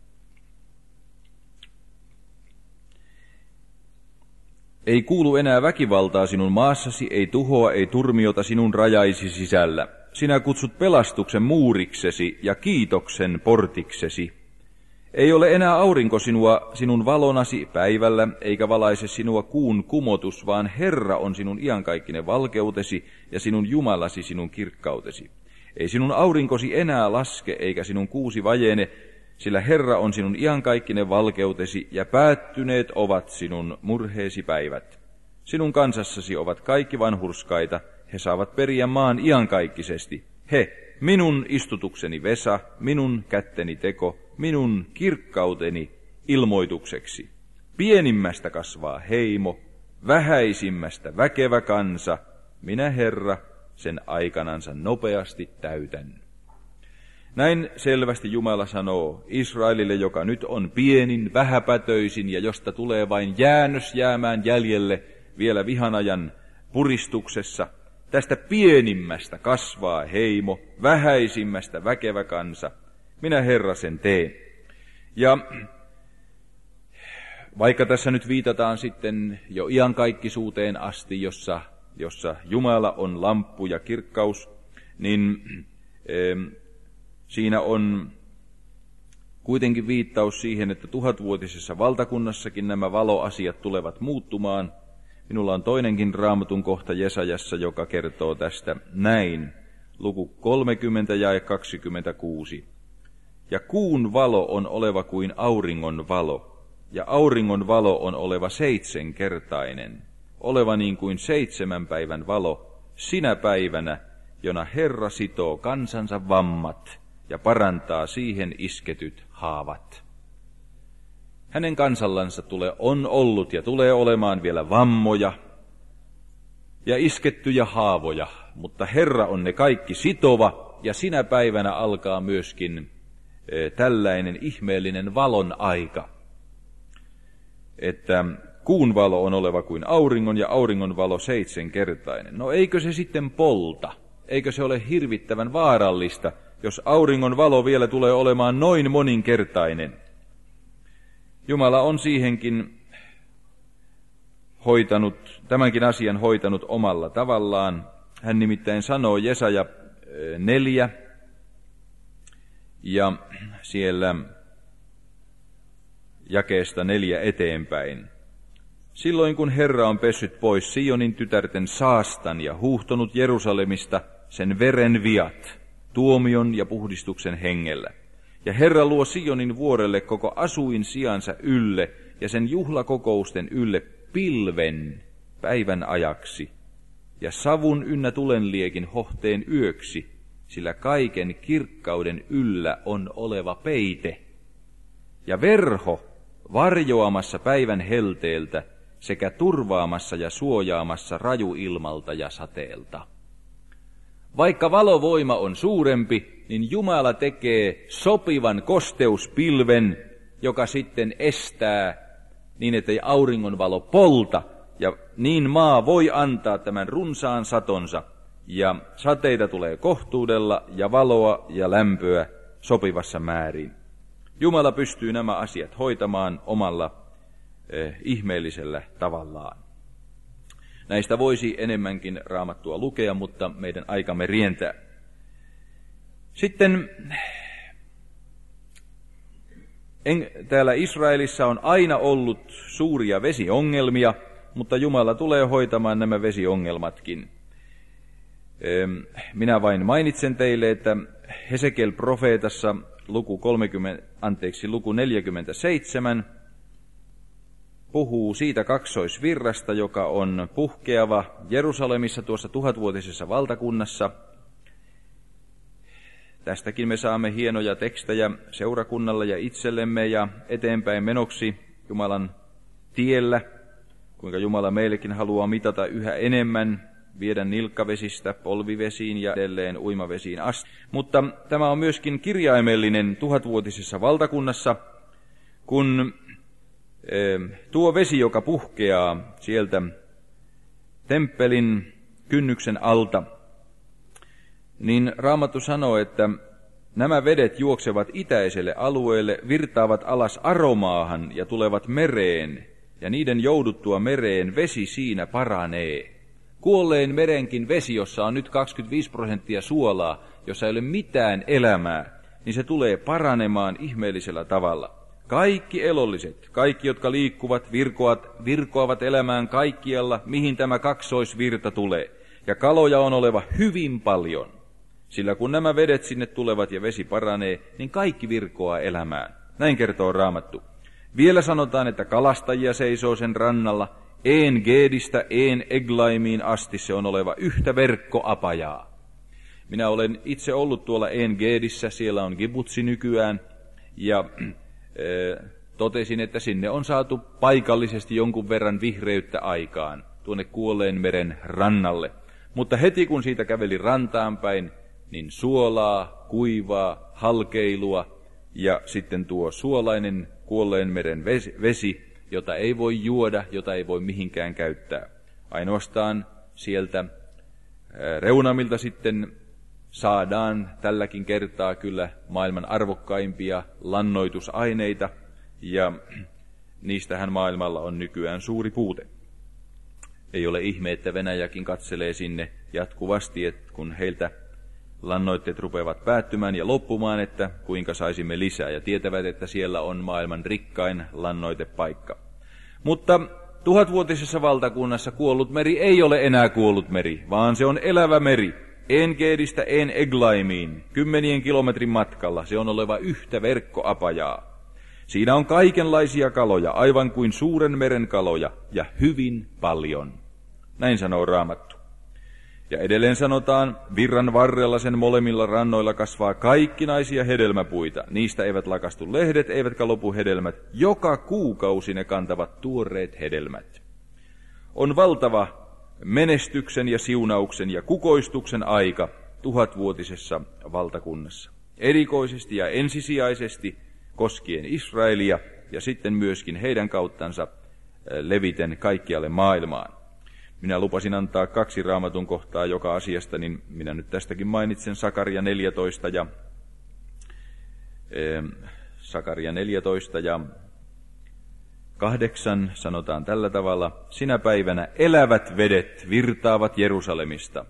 Ei kuulu enää väkivaltaa sinun maassasi, ei tuhoa, ei turmiota sinun rajaisi sisällä. Sinä kutsut pelastuksen muuriksesi ja kiitoksen portiksesi. Ei ole enää aurinko sinun valonasi päivällä, eikä valaise sinua kuun kumotus, vaan Herra on sinun iankaikkinen valkeutesi ja sinun Jumalasi sinun kirkkautesi. Ei sinun aurinkosi enää laske, eikä sinun kuusi vajene, sillä Herra on sinun iankaikkinen valkeutesi, ja päättyneet ovat sinun murheesi päivät. Sinun kansassasi ovat kaikki vanhurskaita, he saavat periä maan iankaikkisesti. He, minun istutukseni vesa, minun kätteni teko, minun kirkkauteni ilmoitukseksi. Pienimmästä kasvaa heimo, vähäisimmästä väkevä kansa, minä Herra sen aikanansa nopeasti täytän. Näin selvästi Jumala sanoo Israelille, joka nyt on pienin, vähäpätöisin ja josta tulee vain jäännös jäämään jäljelle vielä vihanajan puristuksessa. Tästä pienimmästä kasvaa heimo, vähäisimmästä väkevä kansa. Minä Herra sen teen. Ja vaikka tässä nyt viitataan sitten jo iankaikkisuuteen asti, jossa Jumala on lamppu ja kirkkaus, niin siinä on kuitenkin viittaus siihen, että 1000-vuotisessa valtakunnassakin nämä valoasiat tulevat muuttumaan. Minulla on toinenkin Raamatun kohta Jesajassa, joka kertoo tästä näin, luku 30 ja 26. Ja kuun valo on oleva kuin auringon valo, ja auringon valo on oleva 7-kertainen, oleva niin kuin 7 päivän valo, sinä päivänä, jona Herra sitoo kansansa vammat ja parantaa siihen isketyt haavat. Hänen kansallansa on ollut ja tulee olemaan vielä vammoja ja iskettyjä haavoja, mutta Herra on ne kaikki sitova, ja sinä päivänä alkaa myöskin tällainen ihmeellinen valon aika, että kuun valo on oleva kuin auringon ja auringon valo 7-kertainen. No eikö se sitten polta? Eikö se ole hirvittävän vaarallista, jos auringon valo vielä tulee olemaan noin moninkertainen? Jumala on siihenkin tämänkin asian hoitanut omalla tavallaan. Hän nimittäin sanoo Jesaja 4, ja siellä jakeesta 4 eteenpäin. Silloin kun Herra on pessyt pois Sionin tytärten saastan ja huuhtonut Jerusalemista sen veren viat, tuomion ja puhdistuksen hengellä. Ja Herra luo Sionin vuorelle koko asuin sijansa ylle ja sen juhlakokousten ylle pilven päivän ajaksi ja savun ynnä tulenliekin hohteen yöksi, sillä kaiken kirkkauden yllä on oleva peite ja verho varjoamassa päivän helteeltä sekä turvaamassa ja suojaamassa rajuilmalta ja sateelta. Vaikka valovoima on suurempi, niin Jumala tekee sopivan kosteuspilven, joka sitten estää niin, ettei auringonvalo polta, ja niin maa voi antaa tämän runsaan satonsa, ja sateita tulee kohtuudella, ja valoa ja lämpöä sopivassa määrin. Jumala pystyy nämä asiat hoitamaan omalla ihmeellisellä tavallaan. Näistä voisi enemmänkin Raamattua lukea, mutta meidän aikamme rientää. Sitten täällä Israelissa on aina ollut suuria vesiongelmia, mutta Jumala tulee hoitamaan nämä vesiongelmatkin. Minä vain mainitsen teille, että Hesekiel-profeetassa luku 47 puhuu siitä kaksoisvirrasta, joka on puhkeava Jerusalemissa tuossa 1000-vuotisessa valtakunnassa. Tästäkin me saamme hienoja tekstejä seurakunnalle ja itsellemme ja eteenpäin menoksi Jumalan tiellä, kuinka Jumala meillekin haluaa mitata yhä enemmän, viedä nilkkavesistä polvivesiin ja edelleen uimavesiin asti. Mutta tämä on myöskin kirjaimellinen 1000-vuotisessa valtakunnassa, kun tuo vesi, joka puhkeaa sieltä temppelin kynnyksen alta, niin Raamattu sanoo, että nämä vedet juoksevat itäiselle alueelle, virtaavat alas Aromaahan ja tulevat mereen, ja niiden jouduttua mereen vesi siinä paranee. Kuolleen merenkin vesi, jossa on nyt 25% suolaa, jossa ei ole mitään elämää, niin se tulee paranemaan ihmeellisellä tavalla. Kaikki elolliset, kaikki jotka liikkuvat, virkoavat elämään kaikkialla, mihin tämä kaksoisvirta tulee. Ja kaloja on oleva hyvin paljon, sillä kun nämä vedet sinne tulevat ja vesi paranee, niin kaikki virkoaa elämään. Näin kertoo Raamattu. Vielä sanotaan, että kalastajia seisoo sen rannalla, En Geedistä En Eglaimiin asti se on oleva yhtä verkkoapajaa. Minä olen itse ollut tuolla En Geedissä, siellä on kibutsi nykyään, ja totesin, että sinne on saatu paikallisesti jonkun verran vihreyttä aikaan, tuonne Kuolleen meren rannalle. Mutta heti kun siitä käveli rantaan päin, niin suolaa, kuivaa, halkeilua ja sitten tuo suolainen Kuolleen meren vesi, jota ei voi juoda, jota ei voi mihinkään käyttää. Ainoastaan sieltä reunamilta sitten saadaan tälläkin kertaa kyllä maailman arvokkaimpia lannoitusaineita, ja niistähän maailmalla on nykyään suuri puute. Ei ole ihme, että Venäjäkin katselee sinne jatkuvasti, että kun heiltä lannoitteet rupeavat päättymään ja loppumaan, että kuinka saisimme lisää, ja tietävät, että siellä on maailman rikkain lannoitepaikka. Mutta 1000-vuotisessa valtakunnassa kuollut meri ei ole enää kuollut meri, vaan se on elävä meri. En Geedistä En Eglaimiin, 10 kilometrin matkalla, se on oleva yhtä verkkoapajaa. Siinä on kaikenlaisia kaloja, aivan kuin suuren meren kaloja, ja hyvin paljon. Näin sanoo Raamattu. Ja edelleen sanotaan, virran varrella sen molemmilla rannoilla kasvaa kaikkinaisia hedelmäpuita. Niistä eivät lakastu lehdet, eivätkä lopu hedelmät. Joka kuukausi ne kantavat tuoreet hedelmät. On valtava menestyksen ja siunauksen ja kukoistuksen aika 1000-vuotisessa valtakunnassa. Erikoisesti ja ensisijaisesti koskien Israelia ja sitten myöskin heidän kauttansa leviten kaikkialle maailmaan. Minä lupasin antaa 2 Raamatun kohtaa joka asiasta, niin minä nyt tästäkin mainitsen Sakaria 14 ja 8 sanotaan tällä tavalla. Sinä päivänä elävät vedet virtaavat Jerusalemista,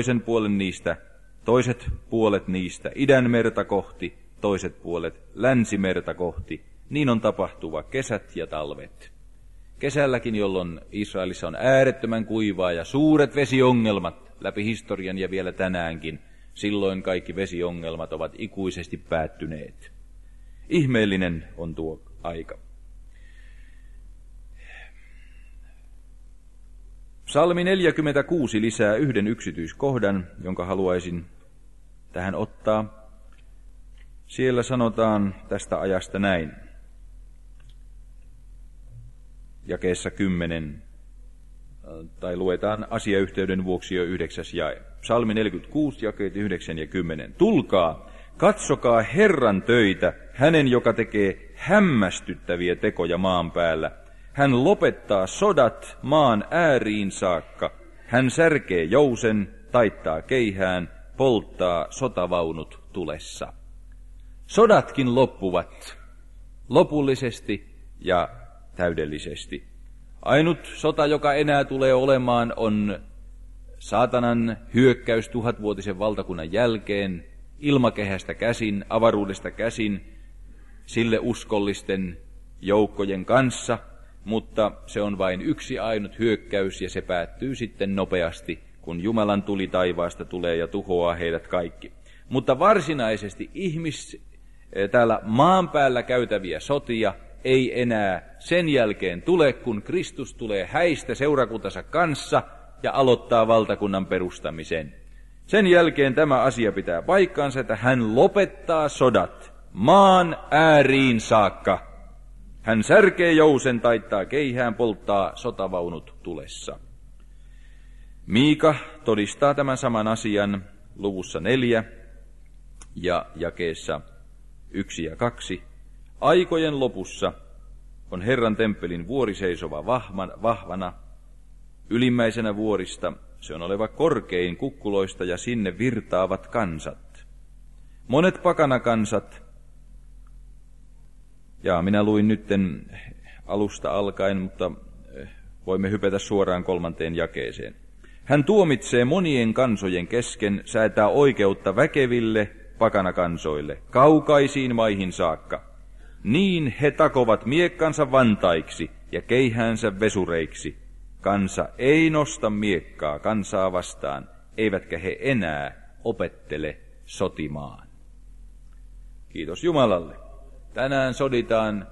toiset puolet niistä idän merta kohti, toiset puolet länsimerta kohti. Niin on tapahtuva kesät ja talvet. Kesälläkin, jolloin Israelissa on äärettömän kuivaa ja suuret vesiongelmat läpi historian ja vielä tänäänkin, silloin kaikki vesiongelmat ovat ikuisesti päättyneet. Ihmeellinen on tuo aika. Psalmi 46 lisää yhden yksityiskohdan, jonka haluaisin tähän ottaa. Siellä sanotaan tästä ajasta näin. Jakeessa 10, tai luetaan asiayhteyden vuoksi jo 9. jae. Psalmi 46, jakeet 9 ja 10. Tulkaa, katsokaa Herran töitä, hänen, joka tekee hämmästyttäviä tekoja maan päällä. Hän lopettaa sodat maan ääriin saakka. Hän särkee jousen, taittaa keihään, polttaa sotavaunut tulessa. Sodatkin loppuvat lopullisesti ja täydellisesti. Ainut sota, joka enää tulee olemaan, on saatanan hyökkäys 1000-vuotisen valtakunnan jälkeen, ilmakehästä käsin, avaruudesta käsin, sille uskollisten joukkojen kanssa, mutta se on vain yksi ainut hyökkäys ja se päättyy sitten nopeasti, kun Jumalan tuli taivaasta tulee ja tuhoaa heidät kaikki. Mutta varsinaisesti täällä maan päällä käytäviä sotia ei enää sen jälkeen tule, kun Kristus tulee häistä seurakuntansa kanssa ja aloittaa valtakunnan perustamisen. Sen jälkeen tämä asia pitää paikkaansa, että hän lopettaa sodat maan ääriin saakka. Hän särkee jousen, taittaa keihään, polttaa sotavaunut tulessa. Miika todistaa tämän saman asian luvussa 4 ja jakeessa 1 ja 2. Aikojen lopussa on Herran temppelin vuori seisova vahvana, ylimmäisenä vuorista se on oleva korkein kukkuloista ja sinne virtaavat kansat. Monet pakanakansat, ja minä luin nytten alusta alkaen, mutta voimme hypätä suoraan 3. jakeeseen. Hän tuomitsee monien kansojen kesken, säätää oikeutta väkeville pakanakansoille, kaukaisiin maihin saakka. Niin he takovat miekkansa vantaiksi ja keihäänsä vesureiksi. Kansa ei nosta miekkaa kansaa vastaan, eivätkä he enää opettele sotimaan. Kiitos Jumalalle. Tänään soditaan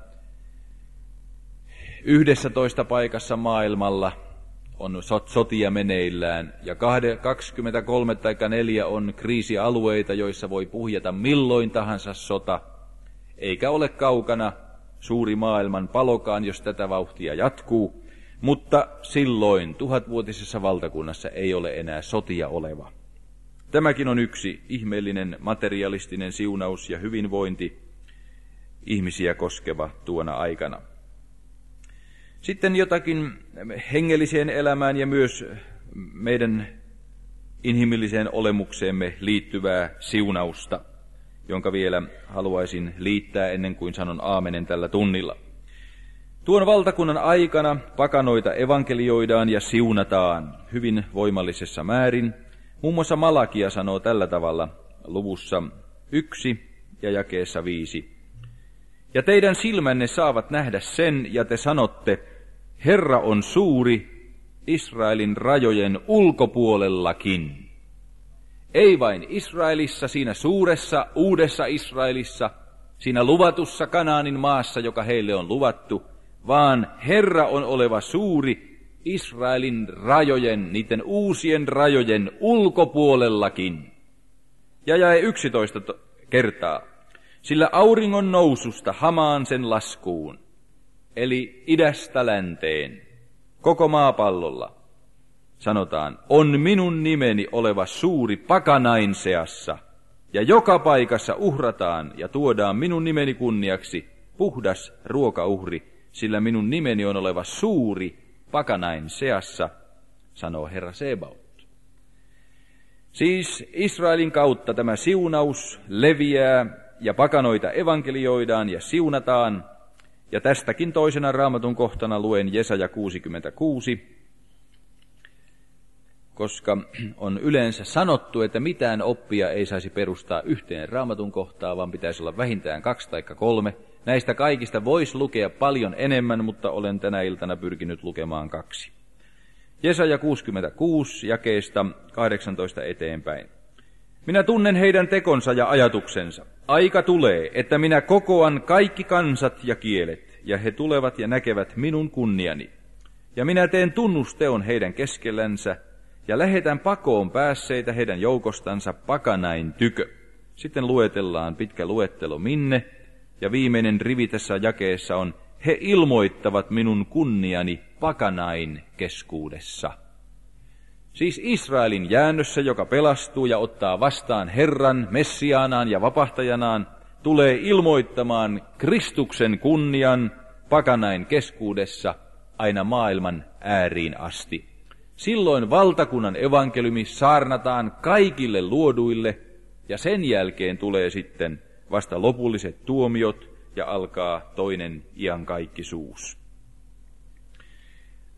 11 paikassa maailmalla, on sotia meneillään, ja 23 tai 4 on kriisialueita, joissa voi puhjeta milloin tahansa sota, eikä ole kaukana suuri maailman palokaan, jos tätä vauhtia jatkuu, mutta silloin 1000-vuotisessa valtakunnassa ei ole enää sotia oleva. Tämäkin on yksi ihmeellinen materialistinen siunaus ja hyvinvointi ihmisiä koskeva tuona aikana. Sitten jotakin hengelliseen elämään ja myös meidän inhimilliseen olemukseemme liittyvää siunausta, jonka vielä haluaisin liittää ennen kuin sanon aamenen tällä tunnilla. Tuon valtakunnan aikana pakanoita evankelioidaan ja siunataan hyvin voimallisessa määrin. Muun muassa Malakia sanoo tällä tavalla luvussa 1 ja jakeessa 5. Ja teidän silmänne saavat nähdä sen, ja te sanotte, Herra on suuri Israelin rajojen ulkopuolellakin. Ei vain Israelissa, siinä suuressa, uudessa Israelissa, siinä luvatussa Kanaanin maassa, joka heille on luvattu, vaan Herra on oleva suuri Israelin rajojen, niiden uusien rajojen ulkopuolellakin. Ja jae 11 kertaa. Sillä auringon noususta hamaan sen laskuun, eli idästä länteen, koko maapallolla, sanotaan, on minun nimeni oleva suuri pakanain seassa, ja joka paikassa uhrataan ja tuodaan minun nimeni kunniaksi puhdas ruokauhri, sillä minun nimeni on oleva suuri pakanain seassa, sanoo Herra Sebaot. Siis Israelin kautta tämä siunaus leviää, ja pakanoita evankelioidaan ja siunataan, ja tästäkin toisena Raamatun kohtana luen Jesaja 66, koska on yleensä sanottu, että mitään oppia ei saisi perustaa yhteen Raamatun kohtaan, vaan pitäisi olla vähintään 2 tai 3. Näistä kaikista voisi lukea paljon enemmän, mutta olen tänä iltana pyrkinyt lukemaan 2. Jesaja 66, jakeesta 18 eteenpäin. Minä tunnen heidän tekonsa ja ajatuksensa. Aika tulee, että minä kokoan kaikki kansat ja kielet, ja he tulevat ja näkevät minun kunniani. Ja minä teen tunnusteon heidän keskellänsä, ja lähetän pakoon päässeitä heidän joukostansa pakanain tykö. Sitten luetellaan pitkä luettelo minne, ja viimeinen rivi tässä jakeessa on, he ilmoittavat minun kunniani pakanain keskuudessa. Siis Israelin jäännössä, joka pelastuu ja ottaa vastaan Herran Messiaanaan ja vapahtajanaan, tulee ilmoittamaan Kristuksen kunnian pakanain keskuudessa aina maailman ääriin asti. Silloin valtakunnan evankeliumi saarnataan kaikille luoduille, ja sen jälkeen tulee sitten vasta lopulliset tuomiot ja alkaa toinen iankaikkisuus.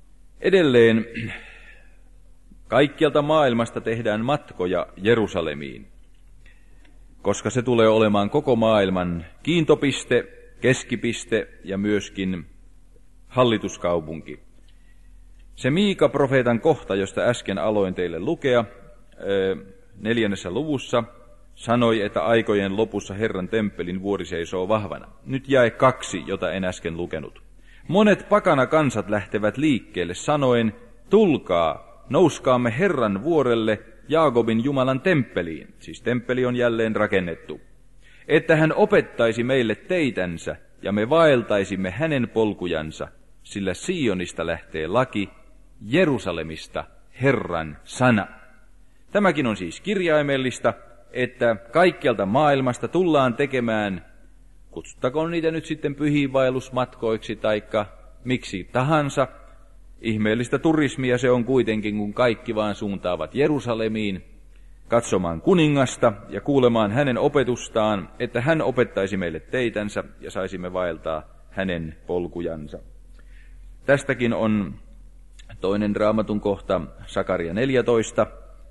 Edelleen kaikkialta maailmasta tehdään matkoja Jerusalemiin, koska se tulee olemaan koko maailman kiintopiste, keskipiste ja myöskin hallituskaupunki. Se Miika-profeetan kohta, josta äsken aloin teille lukea, 4. luvussa, sanoi, että aikojen lopussa Herran temppelin vuori seisoo vahvana. Nyt jae 2, jota en äsken lukenut. Monet pakanakansat lähtevät liikkeelle sanoen, tulkaa, nouskaamme Herran vuorelle, Jaakobin Jumalan temppeliin, siis temppeli on jälleen rakennettu, että hän opettaisi meille teitänsä ja me vaeltaisimme hänen polkujansa, sillä Sionista lähtee laki, Jerusalemista Herran sana. Tämäkin on siis kirjaimellista, että kaikkialta maailmasta tullaan tekemään, kutsuttakoon niitä nyt sitten pyhiinvaellusmatkoiksi taikka miksi tahansa, ihmeellistä turismia se on kuitenkin, kun kaikki vaan suuntaavat Jerusalemiin, katsomaan kuningasta ja kuulemaan hänen opetustaan, että hän opettaisi meille teitänsä ja saisimme vaeltaa hänen polkujansa. Tästäkin on toinen Raamatun kohta, Sakaria 14,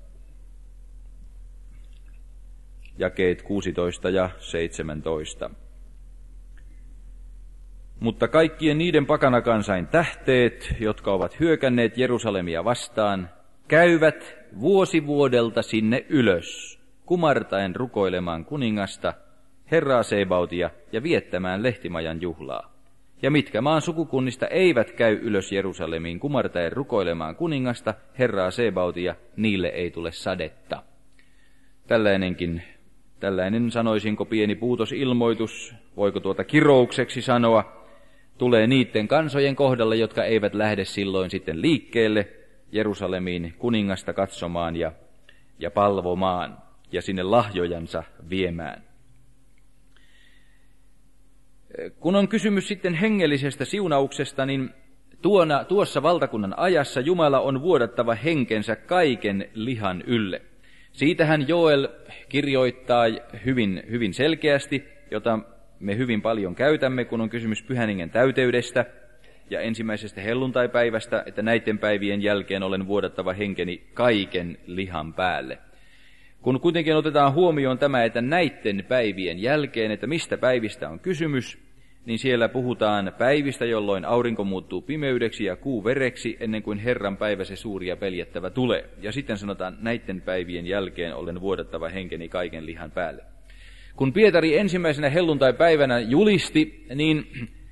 jakeet 16 ja 17. Mutta kaikkien niiden pakanakansain tähteet, jotka ovat hyökänneet Jerusalemia vastaan, käyvät vuosi vuodelta sinne ylös, kumartaen rukoilemaan kuningasta, Herraa Sebautia ja viettämään lehtimajan juhlaa. Ja mitkä maan sukukunnista eivät käy ylös Jerusalemiin kumartaen rukoilemaan kuningasta, Herraa Sebautia, niille ei tule sadetta. Tällainen sanoisinko pieni puutosilmoitus, voiko tuota kiroukseksi sanoa, tulee niiden kansojen kohdalla, jotka eivät lähde silloin sitten liikkeelle Jerusalemiin kuningasta katsomaan ja palvomaan ja sinne lahjojansa viemään. Kun on kysymys sitten hengellisestä siunauksesta, niin tuossa valtakunnan ajassa Jumala on vuodattava henkensä kaiken lihan ylle. Siitähän Joel kirjoittaa hyvin, hyvin selkeästi, jota me hyvin paljon käytämme, kun on kysymys Pyhän Hengen täyteydestä ja ensimmäisestä helluntaipäivästä, että näiden päivien jälkeen olen vuodattava henkeni kaiken lihan päälle. Kun kuitenkin otetaan huomioon tämä, että näiden päivien jälkeen, että mistä päivistä on kysymys, niin siellä puhutaan päivistä, jolloin aurinko muuttuu pimeydeksi ja kuu vereksi, ennen kuin Herran päivä se suuri ja peljättävä tulee. Ja sitten sanotaan, näiden päivien jälkeen olen vuodattava henkeni kaiken lihan päälle. Kun Pietari ensimmäisenä helluntaipäivänä julisti, niin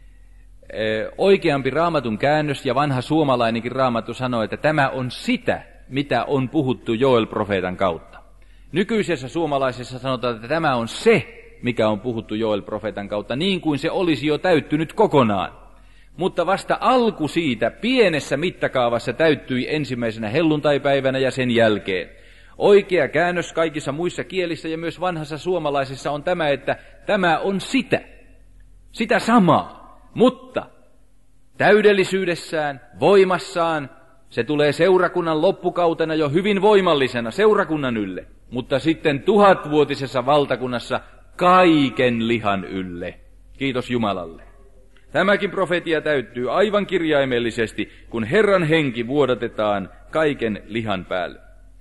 oikeampi Raamatun käännös ja vanha suomalainenkin Raamattu sanoi, että tämä on sitä, mitä on puhuttu Joel-profeetan kautta. Nykyisessä suomalaisessa sanotaan, että tämä on se, mikä on puhuttu Joel-profeetan kautta, niin kuin se olisi jo täyttynyt kokonaan. Mutta vasta alku siitä pienessä mittakaavassa täyttyi ensimmäisenä helluntaipäivänä ja sen jälkeen. Oikea käännös kaikissa muissa kielissä ja myös vanhassa suomalaisessa on tämä, että tämä on sitä samaa, mutta täydellisyydessään, voimassaan, se tulee seurakunnan loppukautena jo hyvin voimallisena seurakunnan ylle, mutta sitten 1000-vuotisessa valtakunnassa kaiken lihan ylle. Kiitos Jumalalle. Tämäkin profetia täyttyy aivan kirjaimellisesti, kun Herran henki vuodatetaan kaiken lihan päälle.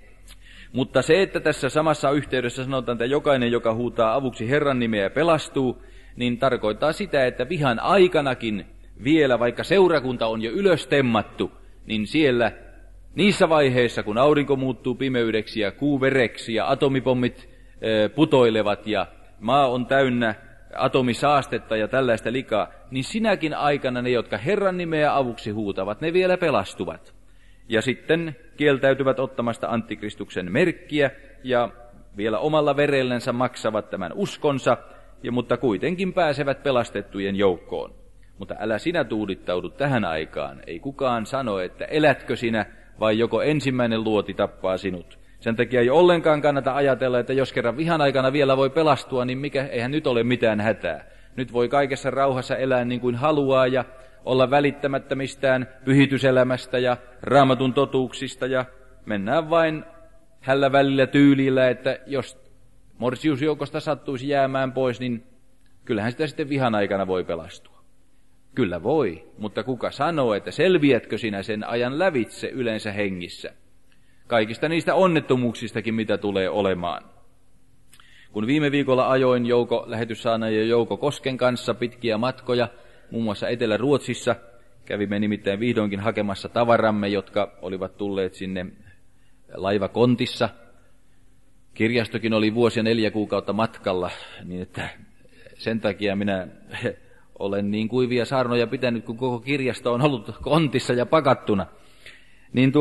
Mutta se, että tässä samassa yhteydessä sanotaan, että jokainen, joka huutaa avuksi Herran nimeä pelastuu, niin tarkoittaa sitä, että vihan aikanakin vielä, vaikka seurakunta on jo ylöstemmattu, niin siellä niissä vaiheissa, kun aurinko muuttuu pimeydeksi ja kuu vereksi ja atomipommit putoilevat ja maa on täynnä atomisaastetta ja tällaista likaa, niin sinäkin aikana ne, jotka Herran nimeä avuksi huutavat, ne vielä pelastuvat. Ja sitten kieltäytyvät ottamasta antikristuksen merkkiä ja vielä omalla verellensä maksavat tämän uskonsa, mutta kuitenkin pääsevät pelastettujen joukkoon. Mutta älä sinä tuudittaudu tähän aikaan. Ei kukaan sano, että elätkö sinä vai joko ensimmäinen luoti tappaa sinut. Sen takia ei ollenkaan kannata ajatella, että jos kerran vihan aikana vielä voi pelastua, niin eihän nyt ole mitään hätää. Nyt voi kaikessa rauhassa elää niin kuin haluaa ja olla välittämättä mistään pyhityselämästä ja Raamatun totuuksista ja mennään vain hällä välillä tyylillä, että jos morsiusjoukosta sattuisi jäämään pois, niin kyllähän sitä sitten vihan aikana voi pelastua. Kyllä voi, mutta kuka sanoo, että selviätkö sinä sen ajan lävitse yleensä hengissä? Kaikista niistä onnettomuuksistakin, mitä tulee olemaan. Kun viime viikolla ajoin lähetyssaarnaaja Jouko Kosken kanssa pitkiä matkoja, muun muassa Etelä-Ruotsissa, kävimme nimittäin vihdoinkin hakemassa tavaramme, jotka olivat tulleet sinne laivakontissa. Kirjastokin oli vuosi ja 4 kuukautta matkalla, niin että sen takia minä olen niin kuivia saarnoja pitänyt, kun koko kirjasto on ollut kontissa ja pakattuna. Niin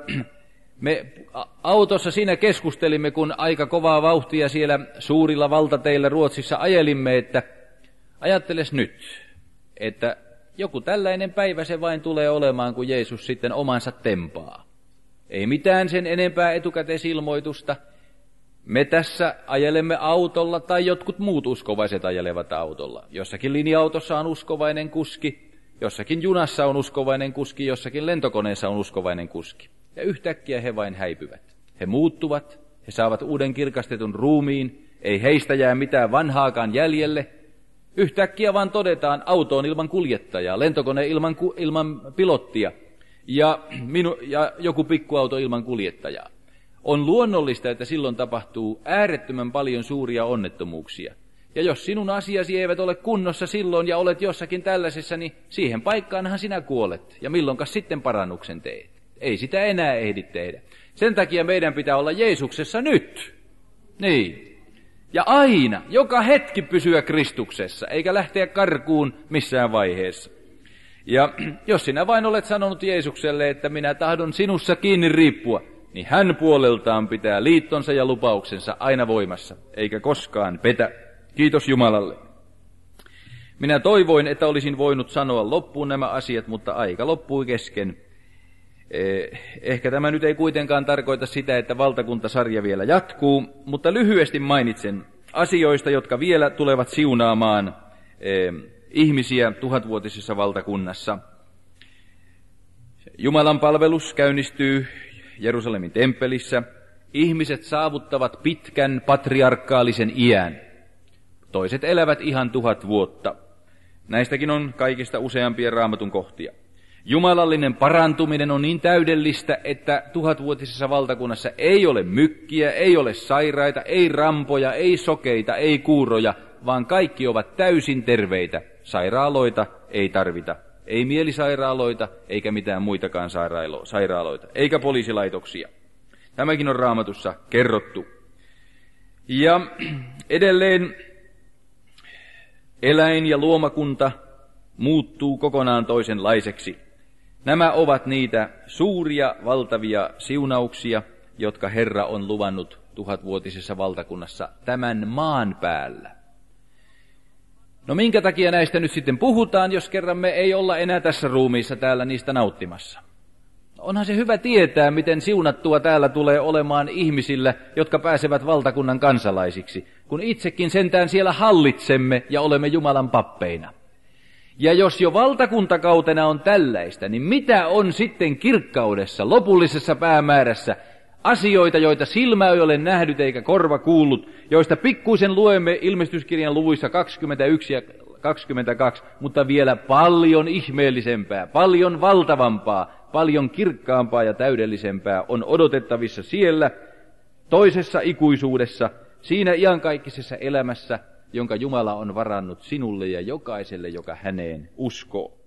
me autossa siinä keskustelimme, kun aika kovaa vauhtia siellä suurilla valtateillä Ruotsissa ajelimme, että ajatteles nyt, että joku tällainen päivä se vain tulee olemaan, kun Jeesus sitten omansa tempaa. Ei mitään sen enempää etukäteisilmoitusta. Me tässä ajelemme autolla tai jotkut muut uskovaiset ajelevat autolla. Jossakin linja-autossa on uskovainen kuski, jossakin junassa on uskovainen kuski, jossakin lentokoneessa on uskovainen kuski. Ja yhtäkkiä he vain häipyvät. He muuttuvat, he saavat uuden kirkastetun ruumiin, ei heistä jää mitään vanhaakaan jäljelle. Yhtäkkiä vaan todetaan, auto on ilman kuljettajaa, lentokone ilman pilottia ja joku pikkuauto ilman kuljettajaa. On luonnollista, että silloin tapahtuu äärettömän paljon suuria onnettomuuksia. Ja jos sinun asiasi eivät ole kunnossa silloin ja olet jossakin tällaisessa, niin siihen paikkaanhan sinä kuolet. Ja milloinkas sitten parannuksen teet? Ei sitä enää ehdi tehdä. Sen takia meidän pitää olla Jeesuksessa nyt. Niin. Ja aina, joka hetki pysyä Kristuksessa, eikä lähteä karkuun missään vaiheessa. Ja jos sinä vain olet sanonut Jeesukselle, että minä tahdon sinussa kiinni riippua, niin hän puoleltaan pitää liittonsa ja lupauksensa aina voimassa, eikä koskaan petä. Kiitos Jumalalle. Minä toivoin, että olisin voinut sanoa loppuun nämä asiat, mutta aika loppui kesken. Ehkä tämä nyt ei kuitenkaan tarkoita sitä, että valtakuntasarja vielä jatkuu, mutta lyhyesti mainitsen asioista, jotka vielä tulevat siunaamaan ihmisiä 1000-vuotisessa valtakunnassa. Jumalan palvelus käynnistyy Jerusalemin temppelissä. Ihmiset saavuttavat pitkän patriarkaalisen iän. Toiset elävät ihan 1000 vuotta. Näistäkin on kaikista useampia Raamatun kohtia. Jumalallinen parantuminen on niin täydellistä, että 1000-vuotisessa valtakunnassa ei ole mykkiä, ei ole sairaita, ei rampoja, ei sokeita, ei kuuroja, vaan kaikki ovat täysin terveitä. Sairaaloita ei tarvita. Ei mielisairaaloita, eikä mitään muitakaan sairaaloita, eikä poliisilaitoksia. Tämäkin on Raamatussa kerrottu. Ja edelleen eläin- ja luomakunta muuttuu kokonaan toisenlaiseksi. Nämä ovat niitä suuria, valtavia siunauksia, jotka Herra on luvannut 1000-vuotisessa valtakunnassa tämän maan päällä. No minkä takia näistä nyt sitten puhutaan, jos kerran me ei olla enää tässä ruumiissa täällä niistä nauttimassa? Onhan se hyvä tietää, miten siunattua täällä tulee olemaan ihmisillä, jotka pääsevät valtakunnan kansalaisiksi, kun itsekin sentään siellä hallitsemme ja olemme Jumalan pappeina. Ja jos jo valtakuntakautena on tällaista, niin mitä on sitten kirkkaudessa, lopullisessa päämäärässä, asioita, joita silmä ei ole nähnyt eikä korva kuullut, joista pikkuisen luemme ilmestyskirjan luvuissa 21 ja 22, mutta vielä paljon ihmeellisempää, paljon valtavampaa, paljon kirkkaampaa ja täydellisempää on odotettavissa siellä toisessa ikuisuudessa, siinä iankaikkisessa elämässä, jonka Jumala on varannut sinulle ja jokaiselle, joka häneen uskoo.